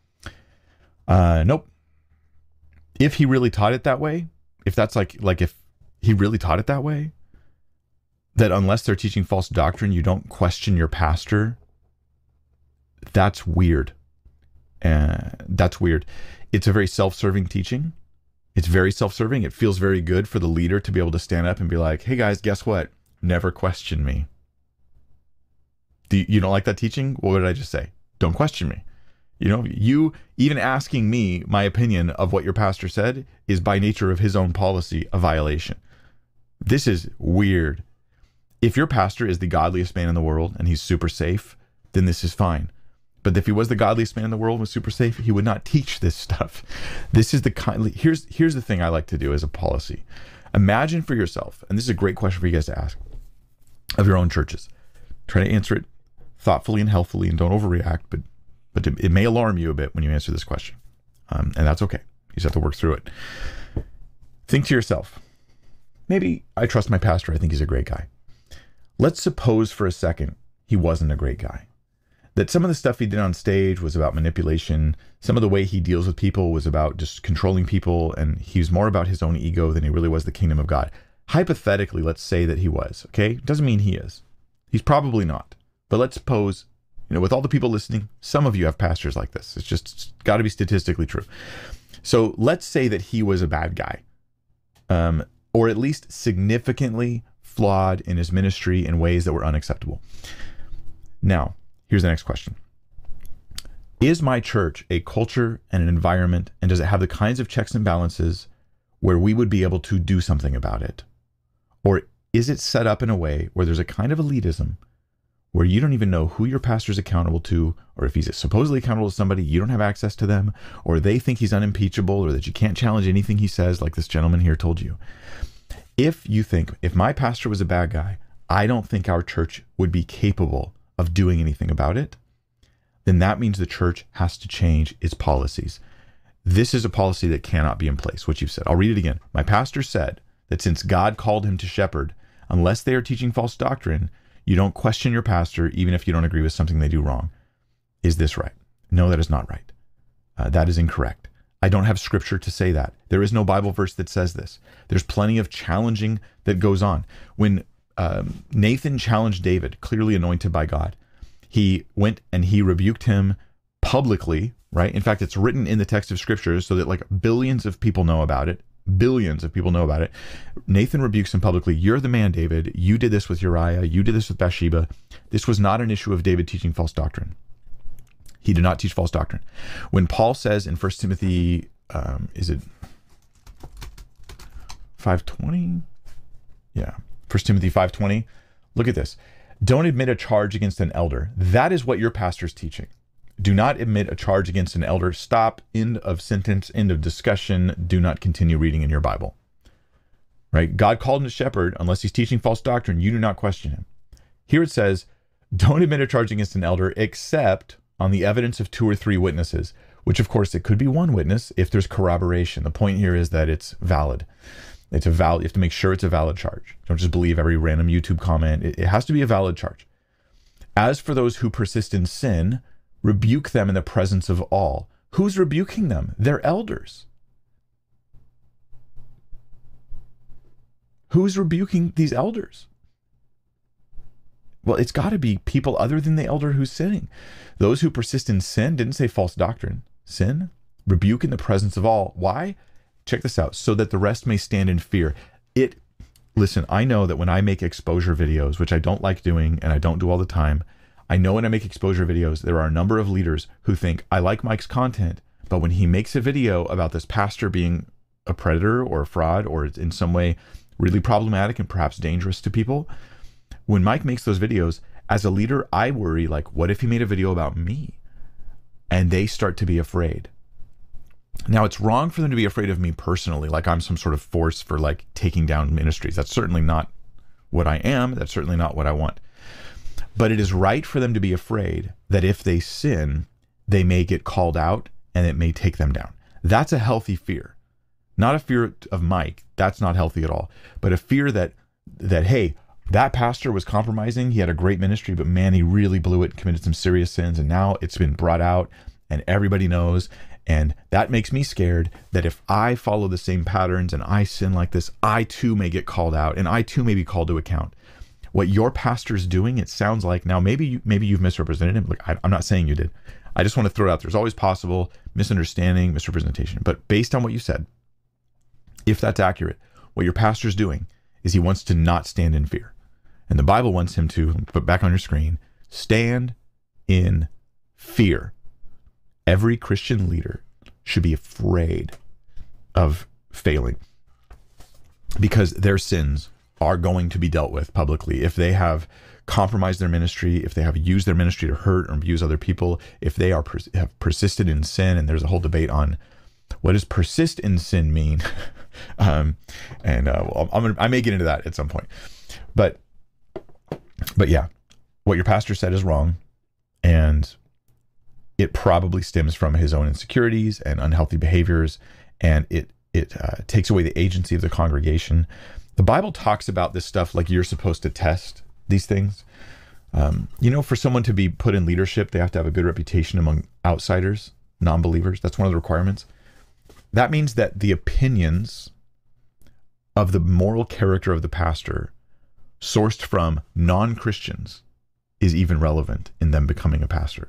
Uh, nope. If he really taught it that way, if that's like, like if he really taught it that way, that unless they're teaching false doctrine, you don't question your pastor, that's weird. Uh, that's weird. It's a very self-serving teaching. It's very self-serving. It feels very good for the leader to be able to stand up and be like, hey guys, guess what? Never question me. Do you, you don't like that teaching? What did I just say? Don't question me. You know, you even asking me my opinion of what your pastor said is by nature of his own policy a violation. This is weird. If your pastor is the godliest man in the world and he's super safe, then this is fine. But if he was the godliest man in the world and was super safe, he would not teach this stuff. This is the kind, here's, here's the thing I like to do as a policy. Imagine for yourself, and this is a great question for you guys to ask of your own churches. Try to answer it thoughtfully and healthfully, and don't overreact, but but it, it may alarm you a bit when you answer this question. Um, and that's okay. You just have to work through it. Think to yourself, maybe I trust my pastor. I think he's a great guy. Let's suppose for a second he wasn't a great guy. That some of the stuff he did on stage was about manipulation. Some of the way he deals with people was about just controlling people, and he was more about his own ego than he really was the kingdom of God. Hypothetically, let's say that he was, okay? Doesn't mean he is. He's probably not. But let's suppose, you know, with all the people listening, some of you have pastors like this. It's just got to be statistically true. So let's say that he was a bad guy, um, or at least significantly flawed in his ministry in ways that were unacceptable. Now, here's the next question. Is my church a culture and an environment, and does it have the kinds of checks and balances where we would be able to do something about it? Or is it set up in a way where there's a kind of elitism where you don't even know who your pastor's accountable to, or if he's supposedly accountable to somebody, you don't have access to them, or they think he's unimpeachable, or that you can't challenge anything he says, like this gentleman here told you. If you think, if my pastor was a bad guy, I don't think our church would be capable of doing anything about it, then that means the church has to change its policies. This is a policy that cannot be in place, what you've said. I'll read it again. My pastor said that since God called him to shepherd, unless they are teaching false doctrine, you don't question your pastor, even if you don't agree with something they do wrong. Is this right? No, that is not right. Uh, that is incorrect. I don't have scripture to say that. There is no Bible verse that says this. There's plenty of challenging that goes on. When um, Nathan challenged David, clearly anointed by God, he went and he rebuked him publicly, right? In fact, it's written in the text of scripture so that like billions of people know about it. Billions of people know about it. Nathan rebukes him publicly. You're the man, David. You did this with Uriah. You did this with Bathsheba. This was not an issue of David teaching false doctrine. He did not teach false doctrine. When Paul says in First Timothy, um, is it five twenty? Yeah, First Timothy five twenty. Look at this. Don't admit a charge against an elder. That is what your pastor's teaching. Do not admit a charge against an elder. Stop. End of sentence. End of discussion. Do not continue reading in your Bible. Right? God called him to shepherd. Unless he's teaching false doctrine, you do not question him. Here it says, don't admit a charge against an elder except on the evidence of two or three witnesses, which of course it could be one witness if there's corroboration. The point here is that it's valid. It's a valid, you have to make sure it's a valid charge. Don't just believe every random YouTube comment. It, it has to be a valid charge. As for those who persist in sin, rebuke them in the presence of all. Who's rebuking them? Their elders. Who's rebuking these elders? Well, it's got to be people other than the elder who's sinning. Those who persist in sin, didn't say false doctrine. Sin, rebuke in the presence of all. Why? Check this out. So that the rest may stand in fear. It, listen, I know that when I make exposure videos, which I don't like doing and I don't do all the time, I know when I make exposure videos, there are a number of leaders who think, I like Mike's content, but when he makes a video about this pastor being a predator or a fraud or in some way really problematic and perhaps dangerous to people, when Mike makes those videos, as a leader, I worry, like, what if he made a video about me? And they start to be afraid. Now, it's wrong for them to be afraid of me personally, like I'm some sort of force for like taking down ministries. That's certainly not what I am. That's certainly not what I want. But it is right for them to be afraid that if they sin, they may get called out and it may take them down. That's a healthy fear. Not a fear of Mike. That's not healthy at all. But a fear that, that hey, that pastor was compromising. He had a great ministry, but man, he really blew it and committed some serious sins. And now it's been brought out and everybody knows. And that makes me scared that if I follow the same patterns and I sin like this, I too may get called out and I too may be called to account. What your pastor's doing, it sounds like, now maybe you, maybe you've misrepresented him. Look, I, I'm not saying you did. I just want to throw it out. There's always possible misunderstanding, misrepresentation. But based on what you said, if that's accurate, what your pastor's doing is he wants to not stand in fear. And the Bible wants him to, put back on your screen, stand in fear. Every Christian leader should be afraid of failing because their sins are going to be dealt with publicly. If they have compromised their ministry, if they have used their ministry to hurt or abuse other people, if they are have persisted in sin, and there's a whole debate on what does persist in sin mean, um, and uh, well, I'm gonna, I may get into that at some point, but but yeah, what your pastor said is wrong, and it probably stems from his own insecurities and unhealthy behaviors, and it it uh, takes away the agency of the congregation. The Bible talks about this stuff like you're supposed to test these things. Um, you know, for someone to be put in leadership, they have to have a good reputation among outsiders, non-believers. That's one of the requirements. That means that the opinions of the moral character of the pastor sourced from non-Christians is even relevant in them becoming a pastor.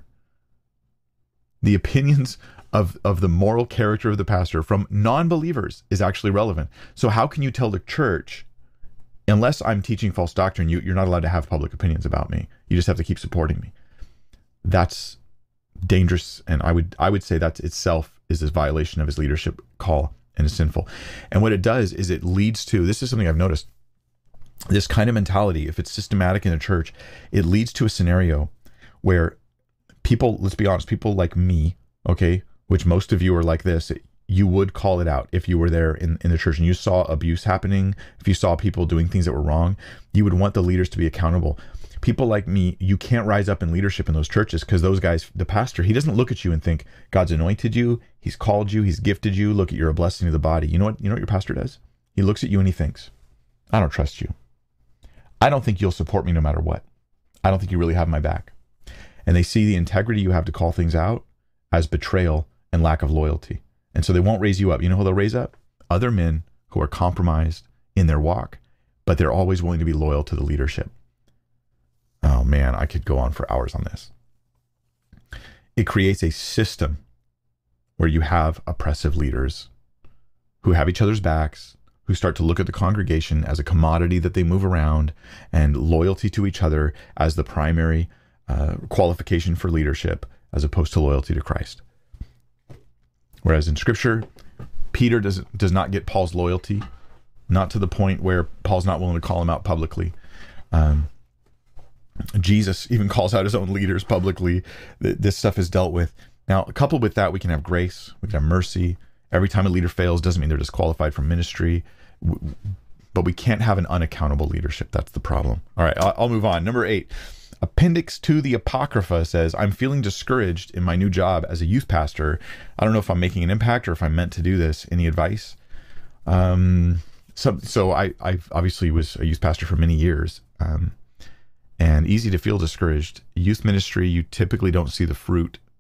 The opinions of, of the moral character of the pastor from non-believers is actually relevant. So how can you tell the church, unless I'm teaching false doctrine, you, you're not allowed to have public opinions about me. You just have to keep supporting me. That's dangerous. And I would I would say that itself is a violation of his leadership call and is sinful. And what it does is it leads to, this is something I've noticed, this kind of mentality, if it's systematic in the church, it leads to a scenario where people, let's be honest, people like me, okay, which most of you are like this, you would call it out if you were there in, in the church and you saw abuse happening, if you saw people doing things that were wrong, you would want the leaders to be accountable. People like me, you can't rise up in leadership in those churches because those guys, the pastor, he doesn't look at you and think, God's anointed you, he's called you, he's gifted you, look at you're a blessing to the body. You know what, you know what your pastor does? He looks at you and he thinks, I don't trust you. I don't think you'll support me no matter what. I don't think you really have my back. And they see the integrity you have to call things out as betrayal and lack of loyalty. And so they won't raise you up. You know who they'll raise up? Other men who are compromised in their walk, but they're always willing to be loyal to the leadership. Oh man, I could go on for hours on this. It creates a system where you have oppressive leaders who have each other's backs, who start to look at the congregation as a commodity that they move around, and loyalty to each other as the primary uh, qualification for leadership, as opposed to loyalty to Christ. Whereas in Scripture, Peter does, does not get Paul's loyalty, not to the point where Paul's not willing to call him out publicly. Um, Jesus even calls out his own leaders publicly. This stuff is dealt with. Now, coupled with that, we can have grace, we can have mercy. Every time a leader fails doesn't mean they're disqualified from ministry, but we can't have an unaccountable leadership. That's the problem. All right, I'll move on. Number eight. Appendix to the Apocrypha says, I'm feeling discouraged in my new job as a youth pastor. I don't know if I'm making an impact or if I'm meant to do this. Any advice? Um, so so I, I obviously was a youth pastor for many years, um, and easy to feel discouraged. Youth ministry, you typically don't see the fruit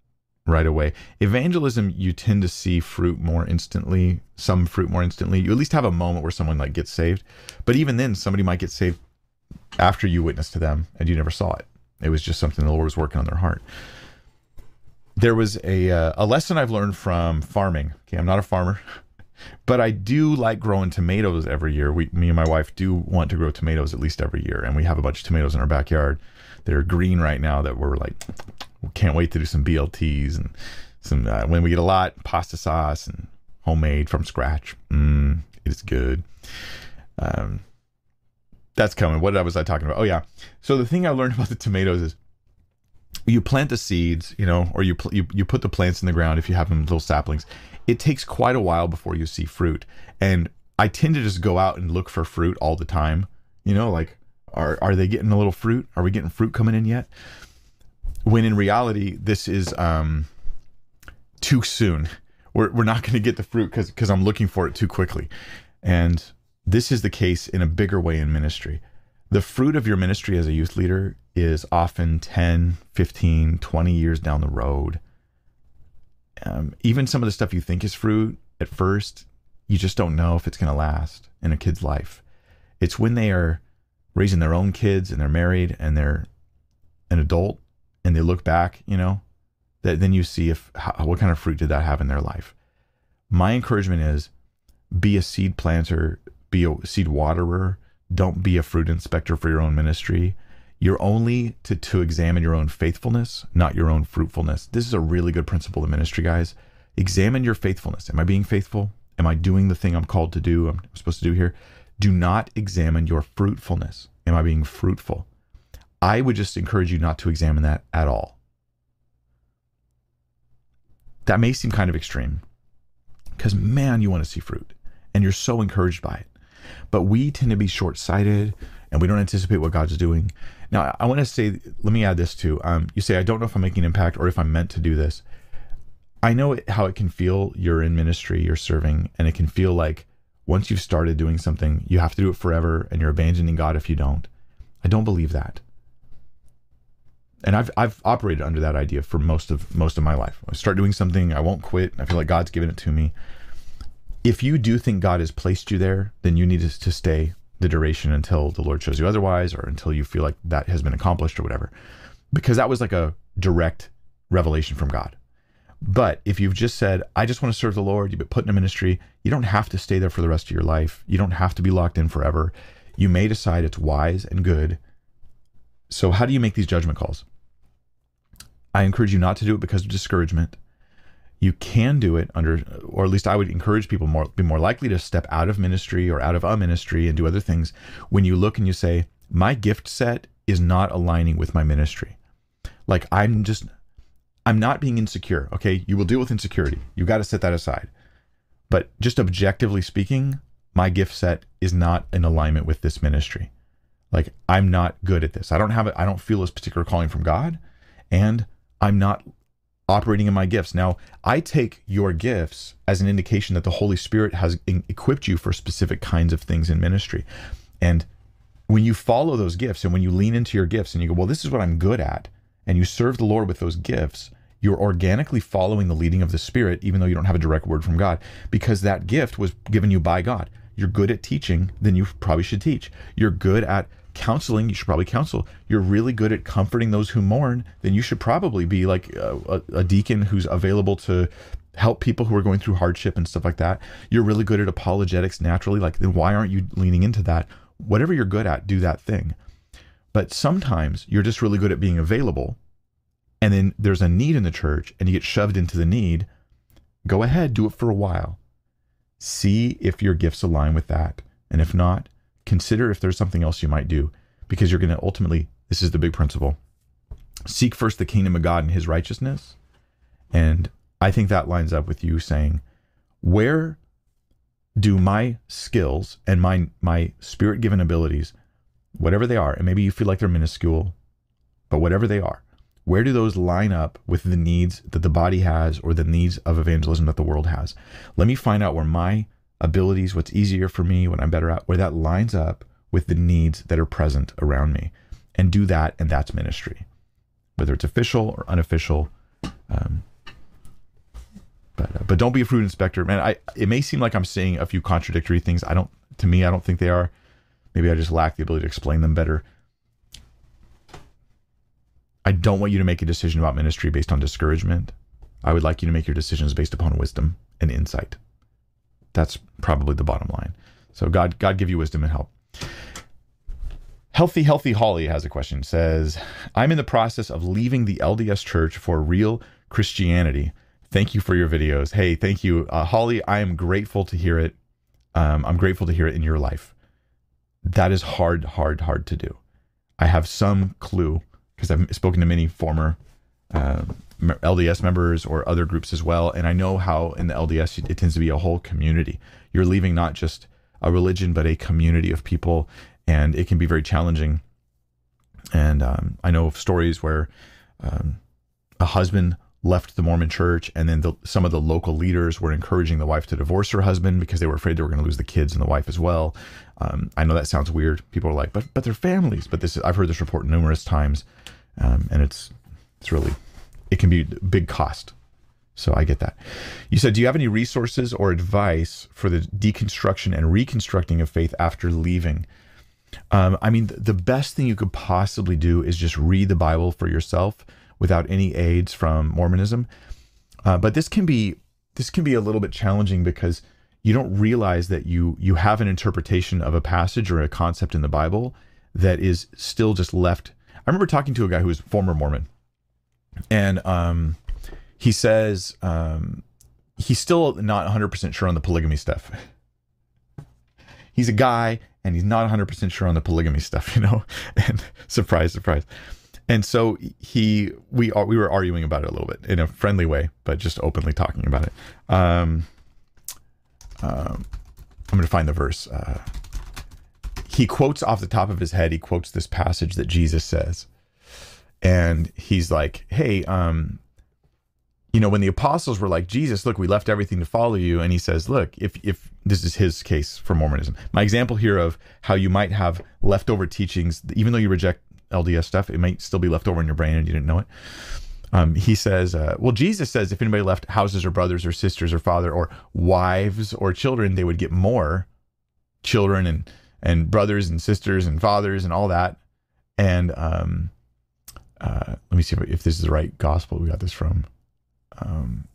right away. Evangelism, you tend to see fruit more instantly, some fruit more instantly. You at least have a moment where someone like gets saved. But even then, somebody might get saved after you witnessed to them and you never saw it. It was just something the Lord was working on their heart. There was a uh, a lesson I've learned from farming. Okay, I'm not a farmer, but I do like growing tomatoes every year. We, me and my wife do want to grow tomatoes at least every year, and we have a bunch of tomatoes in our backyard. They're green right now that we're like, we can't wait to do some B L Ts and some, uh, when we get a lot, pasta sauce and homemade from scratch. Mm, it's good. Um, that's coming. What was I talking about? Oh yeah. So the thing I learned about the tomatoes is you plant the seeds, you know, or you, pl- you, you put the plants in the ground if you have them little saplings. It takes quite a while before you see fruit. And I tend to just go out and look for fruit all the time. You know, like, are, are they getting a little fruit? Are we getting fruit coming in yet? When in reality, this is um, too soon. We're, we're not going to get the fruit because because I'm looking for it too quickly. And this is the case in a bigger way in ministry. The fruit of your ministry as a youth leader is often ten, fifteen, twenty years down the road. Um, even some of the stuff you think is fruit at first, you just don't know if it's going to last in a kid's life. It's when they are raising their own kids and they're married and they're an adult and they look back, you know, that then you see if how, what kind of fruit did that have in their life. My encouragement is be a seed planter, be a seed waterer. Don't be a fruit inspector for your own ministry. You're only to, to examine your own faithfulness, not your own fruitfulness. This is a really good principle in ministry, guys. Examine your faithfulness. Am I being faithful? Am I doing the thing I'm called to do, I'm supposed to do here? Do not examine your fruitfulness. Am I being fruitful? I would just encourage you not to examine that at all. That may seem kind of extreme because, man, you want to see fruit and you're so encouraged by it. But we tend to be short-sighted and we don't anticipate what God's doing. Now, I want to say, let me add this too. Um, you say, I don't know if I'm making an impact or if I'm meant to do this. I know it, how it can feel. You're in ministry, you're serving, and it can feel like once you've started doing something, you have to do it forever and you're abandoning God if you don't. I don't believe that. And I've I've operated under that idea for most of most of my life. I start doing something, I won't quit. I feel like God's given it to me. If you do think God has placed you there, then you need to, to stay the duration until the Lord shows you otherwise, or until you feel like that has been accomplished or whatever. Because that was like a direct revelation from God. But if you've just said, I just want to serve the Lord, you've been put in a ministry, you don't have to stay there for the rest of your life. You don't have to be locked in forever. You may decide it's wise and good. So how do you make these judgment calls? I encourage you not to do it because of discouragement. You can do it under, or at least I would encourage people more, be more likely to step out of ministry or out of a ministry and do other things when you look and you say, my gift set is not aligning with my ministry. Like I'm just, I'm not being insecure. Okay. You will deal with insecurity. You got to set that aside. But just objectively speaking, my gift set is not in alignment with this ministry. Like I'm not good at this. I don't have it. I don't feel this particular calling from God, and I'm not operating in my gifts. Now, I take your gifts as an indication that the Holy Spirit has in- equipped you for specific kinds of things in ministry. And when you follow those gifts and when you lean into your gifts and you go, well, this is what I'm good at, and you serve the Lord with those gifts, you're organically following the leading of the Spirit, even though you don't have a direct word from God, because that gift was given you by God. You're good at teaching, then you probably should teach. You're good at counseling, you should probably counsel. You're really good at comforting those who mourn, then you should probably be like a, a, a deacon who's available to help people who are going through hardship and stuff like that. You're really good at apologetics naturally, like then why aren't you leaning into that? Whatever you're good at, do that thing. But sometimes you're just really good at being available, and then there's a need in the church and you get shoved into the need. Go ahead, do it for a while. See if your gifts align with that. And if not, consider if there's something else you might do, because you're going to ultimately, this is the big principle, seek first the kingdom of God and his righteousness. And I think that lines up with you saying, where do my skills and my, my spirit-given abilities, whatever they are, and maybe you feel like they're minuscule, but whatever they are, where do those line up with the needs that the body has or the needs of evangelism that the world has? Let me find out where my abilities, what's easier for me, what I'm better at, where that lines up with the needs that are present around me, and do that, and that's ministry. Whether it's official or unofficial, um, But, uh, but don't be a fruit inspector, man. I, it may seem like I'm saying a few contradictory things. I don't, to me, I don't think they are. Maybe I just lack the ability to explain them better. I don't want you to make a decision about ministry based on discouragement. I would like you to make your decisions based upon wisdom and insight. That's probably the bottom line. So God, God give you wisdom and help. Healthy, Healthy Holly has a question. Says, I'm in the process of leaving the L D S church for real Christianity. Thank you for your videos. Hey, thank you. Uh, Holly, I am grateful to hear it. Um, I'm grateful to hear it in your life. That is hard, hard, hard to do. I have some clue because I've spoken to many former uh, L D S members or other groups as well. And I know how in the L D S, it tends to be a whole community. You're leaving not just a religion, but a community of people. And it can be very challenging. And um, I know of stories where um, a husband left the Mormon church, and then the, some of the local leaders were encouraging the wife to divorce her husband because they were afraid they were going to lose the kids and the wife as well. Um, I know that sounds weird. People are like, but but they're families. But this, I've heard this report numerous times, um, and it's it's really, it can be a big cost. So I get that. You said, do you have any resources or advice for the deconstruction and reconstructing of faith after leaving? Um, I mean, the best thing you could possibly do is just read the Bible for yourself without any aids from Mormonism. Uh, but this can be this can be a little bit challenging because you don't realize that you you have an interpretation of a passage or a concept in the Bible that is still just left. I remember talking to a guy who was former Mormon, and um, he says um, he's still not one hundred percent sure on the polygamy stuff. He's a guy, and he's not one hundred percent sure on the polygamy stuff, you know, and surprise, surprise. And so he, we are, we were arguing about it a little bit in a friendly way, but just openly talking about it. Um, um, I'm going to find the verse. Uh, he quotes off the top of his head, he quotes this passage that Jesus says. And he's like, hey, um, you know, when the apostles were like, Jesus, look, we left everything to follow you. And he says, look, if, if this is his case for Mormonism, my example here of how you might have leftover teachings, even though you reject L D S stuff, it might still be left over in your brain and you didn't know it. Um, he says, uh, well, Jesus says if anybody left houses or brothers or sisters or father or wives or children, they would get more children and, and brothers and sisters and fathers and all that. And um, uh, let me see if, if this is the right gospel we got this from. Um,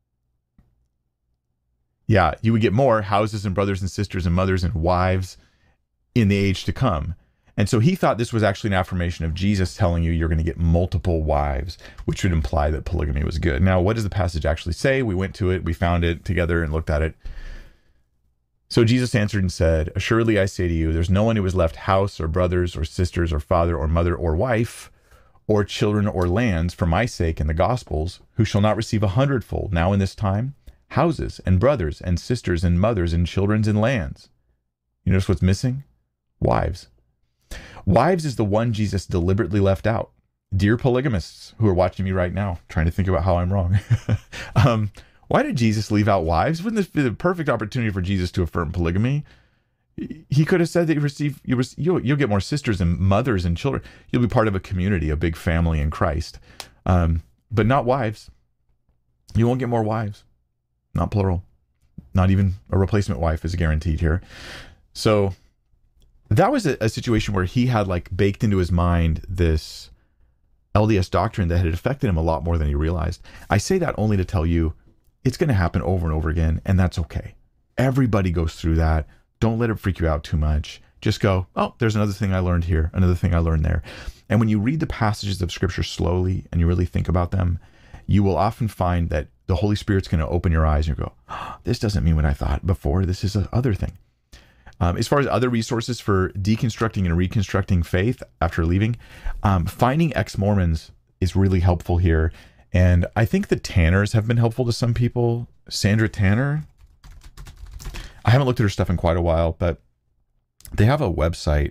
yeah, you would get more houses and brothers and sisters and mothers and wives in the age to come. And so he thought this was actually an affirmation of Jesus telling you you're going to get multiple wives, which would imply that polygamy was good. Now, what does the passage actually say? We went to it, we found it together and looked at it. So Jesus answered and said, assuredly I say to you, there's no one who has left house or brothers or sisters or father or mother or wife or children or lands for my sake in the Gospels, who shall not receive a hundredfold now in this time, houses and brothers and sisters and mothers and children and lands. You notice what's missing? Wives. Wives is the one Jesus deliberately left out. Dear polygamists who are watching me right now, trying to think about how I'm wrong. um, why did Jesus leave out wives? Wouldn't this be the perfect opportunity for Jesus to affirm polygamy? He could have said that you receive, you receive, you'll, you'll get more sisters and mothers and children. You'll be part of a community, a big family in Christ, um, but not wives. You won't get more wives, not plural. Not even a replacement wife is guaranteed here. So that was a, a situation where he had like baked into his mind this L D S doctrine that had affected him a lot more than he realized. I say that only to tell you it's going to happen over and over again, and that's okay. Everybody goes through that. Don't let it freak you out too much. Just go, oh, there's another thing I learned here, another thing I learned there. And when you read the passages of Scripture slowly and you really think about them, you will often find that the Holy Spirit's going to open your eyes and you go, oh, this doesn't mean what I thought before. This is a other thing. Um, as far as other resources for deconstructing and reconstructing faith after leaving, um, finding ex-Mormons is really helpful here. And I think the Tanners have been helpful to some people. Sandra Tanner, I haven't looked at her stuff in quite a while, but they have a website.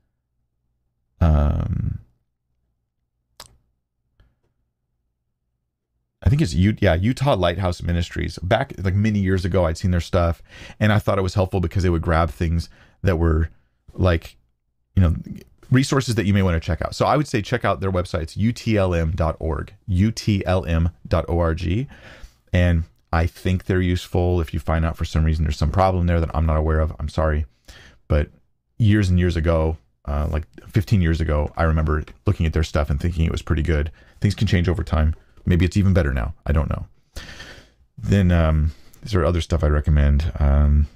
Um, I think it's U, yeah, Utah Lighthouse Ministries. Back like many years ago, I'd seen their stuff, and I thought it was helpful because they would grab things that were like, you know, resources that you may want to check out. So I would say check out their website. It's U T L M dot org, U T L M dot org. And I think they're useful. If you find out for some reason there's some problem there that I'm not aware of, I'm sorry. But years and years ago, uh, like fifteen years ago, I remember looking at their stuff and thinking it was pretty good. Things can change over time. Maybe it's even better now. I don't know. Then um, is there other stuff I'd recommend? Um,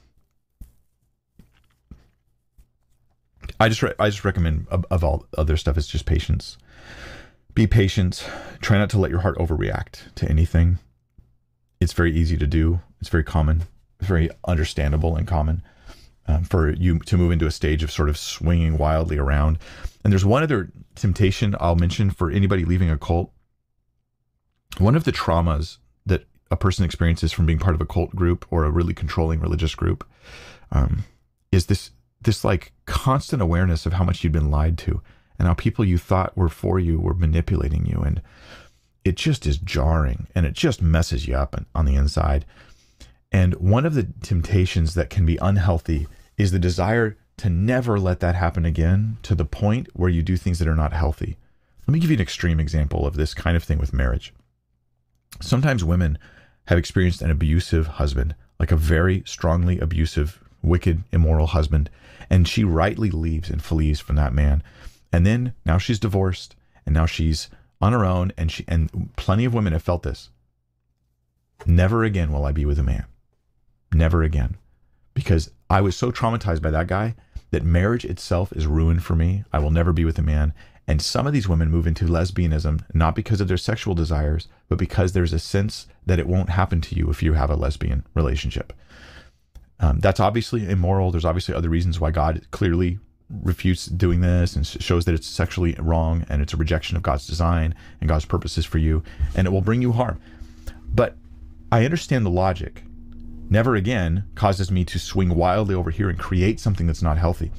I just re- I just recommend of, of all other stuff is just patience. Be patient. Try not to let your heart overreact to anything. It's very easy to do. It's very common. It's very understandable and common um, for you to move into a stage of sort of swinging wildly around. And there's one other temptation I'll mention for anybody leaving a cult. One of the traumas that a person experiences from being part of a cult group or a really controlling religious group um, is this this like constant awareness of how much you've been lied to and how people you thought were for you were manipulating you. And it just is jarring and it just messes you up on the inside. And one of the temptations that can be unhealthy is the desire to never let that happen again, to the point where you do things that are not healthy. Let me give you an extreme example of this kind of thing with marriage. Sometimes women have experienced an abusive husband, like a very strongly abusive, wicked, immoral husband, and she rightly leaves and flees from that man. And then now she's divorced, and now she's on her own, and she and plenty of women have felt this. Never again will I be with a man. Never again. Because I was so traumatized by that guy that marriage itself is ruined for me. I will never be with a man. And some of these women move into lesbianism, not because of their sexual desires, but because there's a sense that it won't happen to you if you have a lesbian relationship. Um, that's obviously immoral. There's obviously other reasons why God clearly refutes doing this and shows that it's sexually wrong and it's a rejection of God's design and God's purposes for you, and it will bring you harm. But I understand the logic. Never again causes me to swing wildly over here and create something that's not healthy.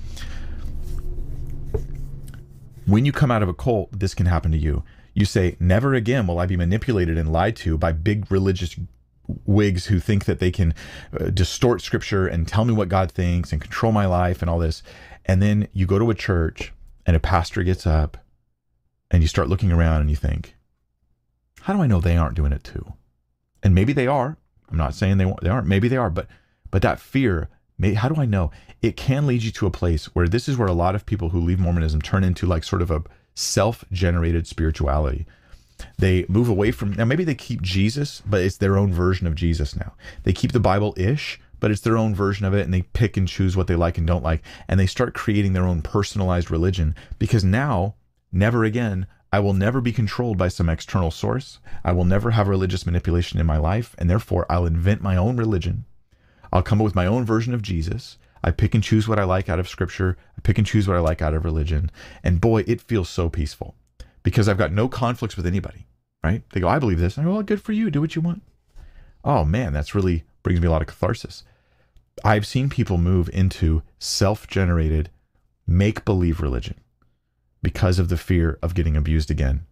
When you come out of a cult, this can happen to you. You say, never again will I be manipulated and lied to by big religious wigs who think that they can uh, distort scripture and tell me what God thinks and control my life and all this. And then you go to a church and a pastor gets up and you start looking around and you think, how do I know they aren't doing it too? And maybe they are. I'm not saying they they aren't. Maybe they are. But but that fear, may, how do I know? It can lead you to a place where this is where a lot of people who leave Mormonism turn into like sort of a self-generated spirituality. They move away from, now maybe they keep Jesus, but it's their own version of Jesus now. They keep the Bible-ish, but it's their own version of it, and they pick and choose what they like and don't like, and they start creating their own personalized religion, because now, never again, I will never be controlled by some external source. I will never have religious manipulation in my life, and therefore I'll invent my own religion. I'll come up with my own version of Jesus. I pick and choose what I like out of scripture. I pick and choose what I like out of religion. And boy, it feels so peaceful because I've got no conflicts with anybody, right? They go, I believe this. I go, well, good for you. Do what you want. Oh man, that's really brings me a lot of catharsis. I've seen people move into self-generated make-believe religion because of the fear of getting abused again.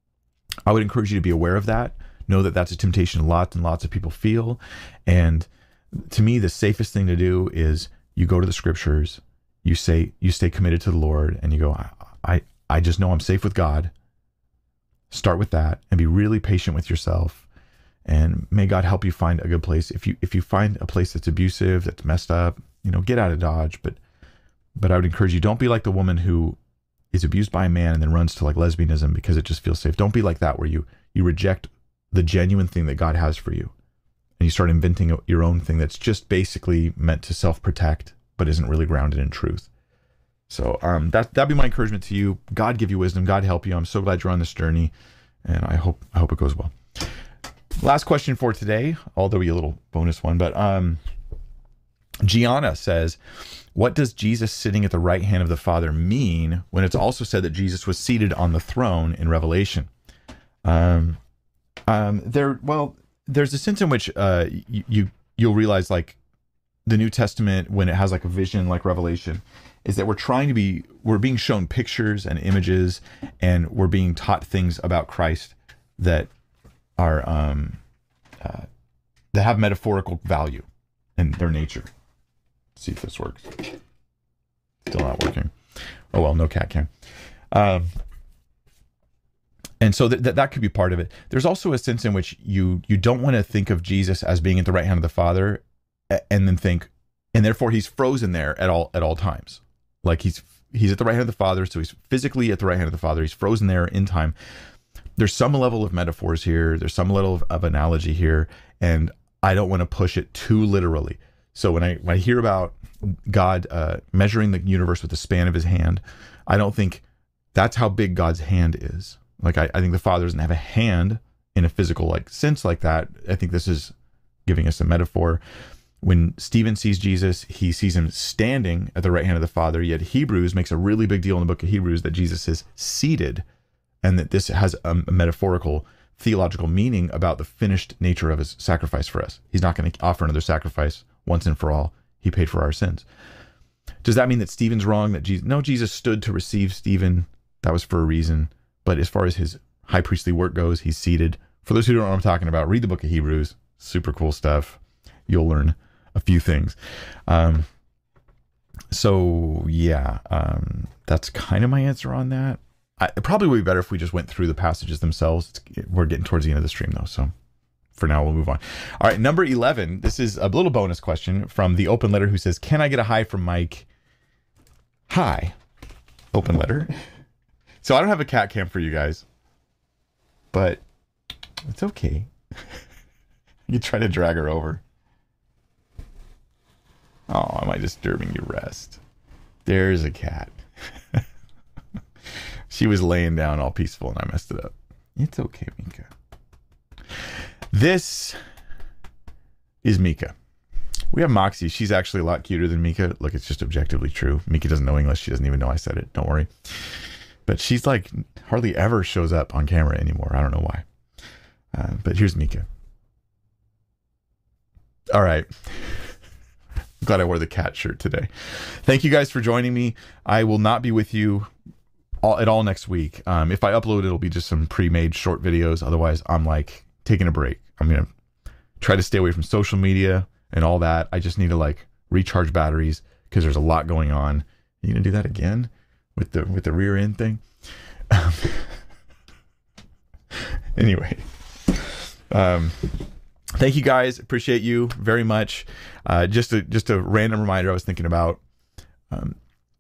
I would encourage you to be aware of that. Know that that's a temptation lots and lots of people feel. And to me, the safest thing to do is you go to the scriptures, you say, you stay committed to the Lord, and you go, I, I, I just know I'm safe with God. Start with that and be really patient with yourself. And may God help you find a good place. If you, if you find a place that's abusive, that's messed up, you know, get out of Dodge. But, but I would encourage you, don't be like the woman who is abused by a man and then runs to like lesbianism because it just feels safe. Don't be like that, where you, you reject the genuine thing that God has for you. And you start inventing your own thing that's just basically meant to self-protect, but isn't really grounded in truth. So um, that, that'd be my encouragement to you. God give you wisdom. God help you. I'm so glad you're on this journey, and I hope, I hope it goes well. Last question for today, although be a little bonus one, but um, Gianna says, what does Jesus sitting at the right hand of the Father mean when it's also said that Jesus was seated on the throne in Revelation? Um, um, there, well, there's a sense in which uh, you, you, you'll realize like the New Testament, when it has like a vision like Revelation, is that we're trying to be, we're being shown pictures and images, and we're being taught things about Christ that are, um, uh, that have metaphorical value in their nature. Let's see if this works. Still not working. Oh well, no cat cam. Um, And so that, that that could be part of it. There's also a sense in which you you don't want to think of Jesus as being at the right hand of the Father, and then think, and therefore he's frozen there at all at all times. Like he's he's at the right hand of the Father, so he's physically at the right hand of the Father. He's frozen there in time. There's some level of metaphors here. There's some level of, of analogy here, and I don't want to push it too literally. So when I when I hear about God uh, measuring the universe with the span of his hand, I don't think that's how big God's hand is. Like I, I think the Father doesn't have a hand in a physical like sense like that. I think this is giving us a metaphor. When Stephen sees Jesus, he sees him standing at the right hand of the Father, yet Hebrews makes a really big deal in the book of Hebrews that Jesus is seated, and that this has a, a metaphorical theological meaning about the finished nature of his sacrifice for us. He's not going to offer another sacrifice once and for all. He paid for our sins. Does that mean that Stephen's wrong? That Jesus, no, Jesus stood to receive Stephen. That was for a reason. But as far as his high priestly work goes, he's seated. For those who don't know what I'm talking about, read the book of Hebrews. Super cool stuff. You'll learn a few things. Um, so yeah, um, that's kind of my answer on that. I, it probably would be better if we just went through the passages themselves. It's, we're getting towards the end of the stream though, so for now we'll move on. All right, number eleven. This is a little bonus question from the open letter who says, "Can I get a hi from Mike?" Hi, open letter. So I don't have a cat cam for you guys, but it's okay. You try to drag her over. Oh, am I disturbing your rest? There's a cat. She was laying down all peaceful and I messed it up. It's okay, Mika. This is Mika. We have Moxie. She's actually a lot cuter than Mika. Look, it's just objectively true. Mika doesn't know English. She doesn't even know I said it. Don't worry. But she's like hardly ever shows up on camera anymore. I don't know why. Uh, but here's Mika. All right. I'm glad I wore the cat shirt today. Thank you guys for joining me. I will not be with you all, at all next week. Um, if I upload, it'll be just some pre-made short videos. Otherwise, I'm like taking a break. I'm going to try to stay away from social media and all that. I just need to like recharge batteries because there's a lot going on. You going to do that again with the with the rear end thing? Um, anyway. Um, thank you guys. Appreciate you very much. Uh, just a just a random reminder I was thinking about. Um,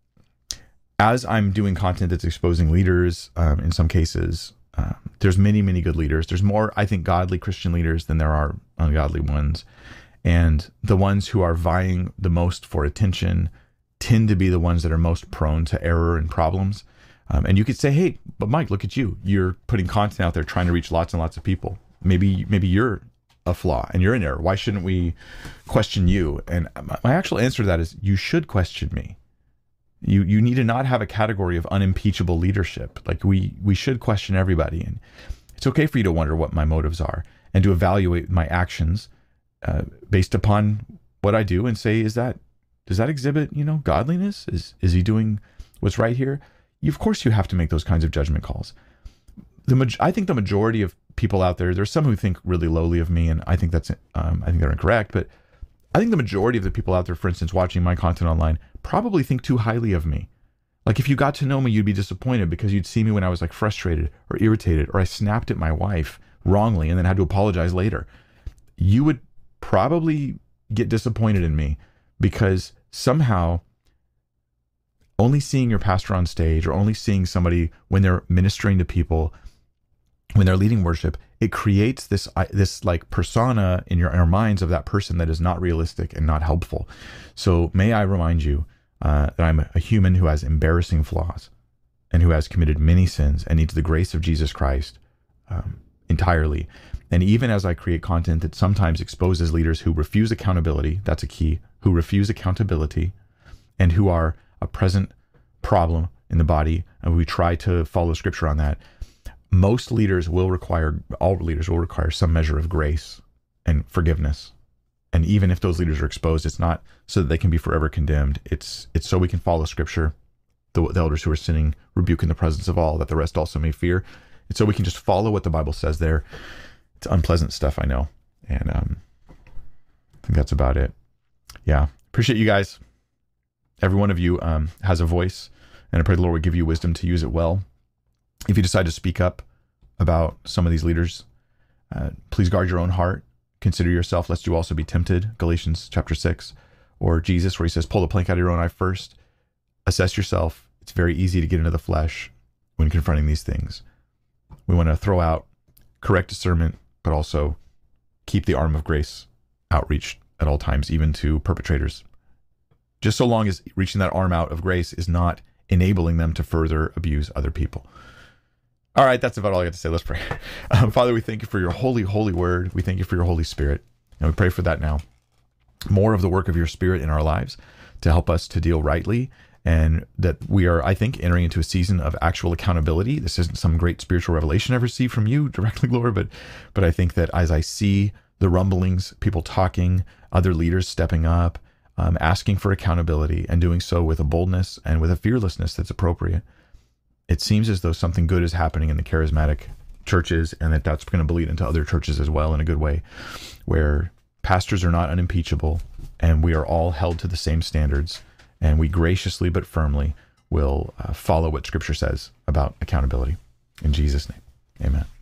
as I'm doing content that's exposing leaders, um, in some cases, um, there's many, many good leaders. There's more, I think, godly Christian leaders than there are ungodly ones. And the ones who are vying the most for attention tend to be the ones that are most prone to error and problems. Um, and you could say, hey, but Mike, look at you. You're putting content out there trying to reach lots and lots of people. Maybe maybe you're a flaw and you're in error. Why shouldn't we question you? And my actual answer to that is you should question me. You you need to not have a category of unimpeachable leadership. Like we we should question everybody. And it's okay for you to wonder what my motives are and to evaluate my actions uh, based upon what I do and say, is that, does that exhibit, you know, godliness? Is is he doing what's right here? You, of course you have to make those kinds of judgment calls. The I think the majority of people out there, there's some who think really lowly of me, and I think that's um, I think they're incorrect, but I think the majority of the people out there, for instance, watching my content online, probably think too highly of me. Like if you got to know me, you'd be disappointed because you'd see me when I was like frustrated or irritated, or I snapped at my wife wrongly and then had to apologize later. You would probably get disappointed in me because somehow only seeing your pastor on stage or only seeing somebody when they're ministering to people, when they're leading worship, it creates this this like persona in your, in your minds of that person that is not realistic and not helpful. So may I remind you uh, that I'm a human who has embarrassing flaws and who has committed many sins and needs the grace of Jesus Christ um, entirely. And even as I create content that sometimes exposes leaders who refuse accountability, that's a key, who refuse accountability and who are a present problem in the body, and we try to follow scripture on that. Most leaders will require, all leaders will require some measure of grace and forgiveness. And even if those leaders are exposed, it's not so that they can be forever condemned. It's it's so we can follow scripture. The, the elders who are sinning rebuke in the presence of all, that the rest also may fear. It's so we can just follow what the Bible says there. It's unpleasant stuff, I know. And um, I think that's about it. Yeah. Appreciate you guys. Every one of you um, has a voice, and I pray the Lord would give you wisdom to use it well. If you decide to speak up about some of these leaders. Uh, please guard your own heart. Consider yourself, lest you also be tempted. Galatians chapter six. Or Jesus, where he says, pull the plank out of your own eye first. Assess yourself. It's very easy to get into the flesh when confronting these things. We want to throw out correct discernment, but also keep the arm of grace outreached at all times, even to perpetrators. Just so long as reaching that arm out of grace is not enabling them to further abuse other people. All right, that's about all I got to say. Let's pray. Um, Father, we thank you for your holy, holy word. We thank you for your Holy Spirit. And we pray for that now. More of the work of your Spirit in our lives to help us to deal rightly, and that we are, I think, entering into a season of actual accountability. This isn't some great spiritual revelation I've received from you directly, Lord, but, but I think that as I see the rumblings, people talking, other leaders stepping up, um, asking for accountability, and doing so with a boldness and with a fearlessness that's appropriate, it seems as though something good is happening in the charismatic churches, and that that's going to bleed into other churches as well in a good way, where pastors are not unimpeachable, and we are all held to the same standards, and we graciously but firmly will uh, follow what Scripture says about accountability. In Jesus' name, amen.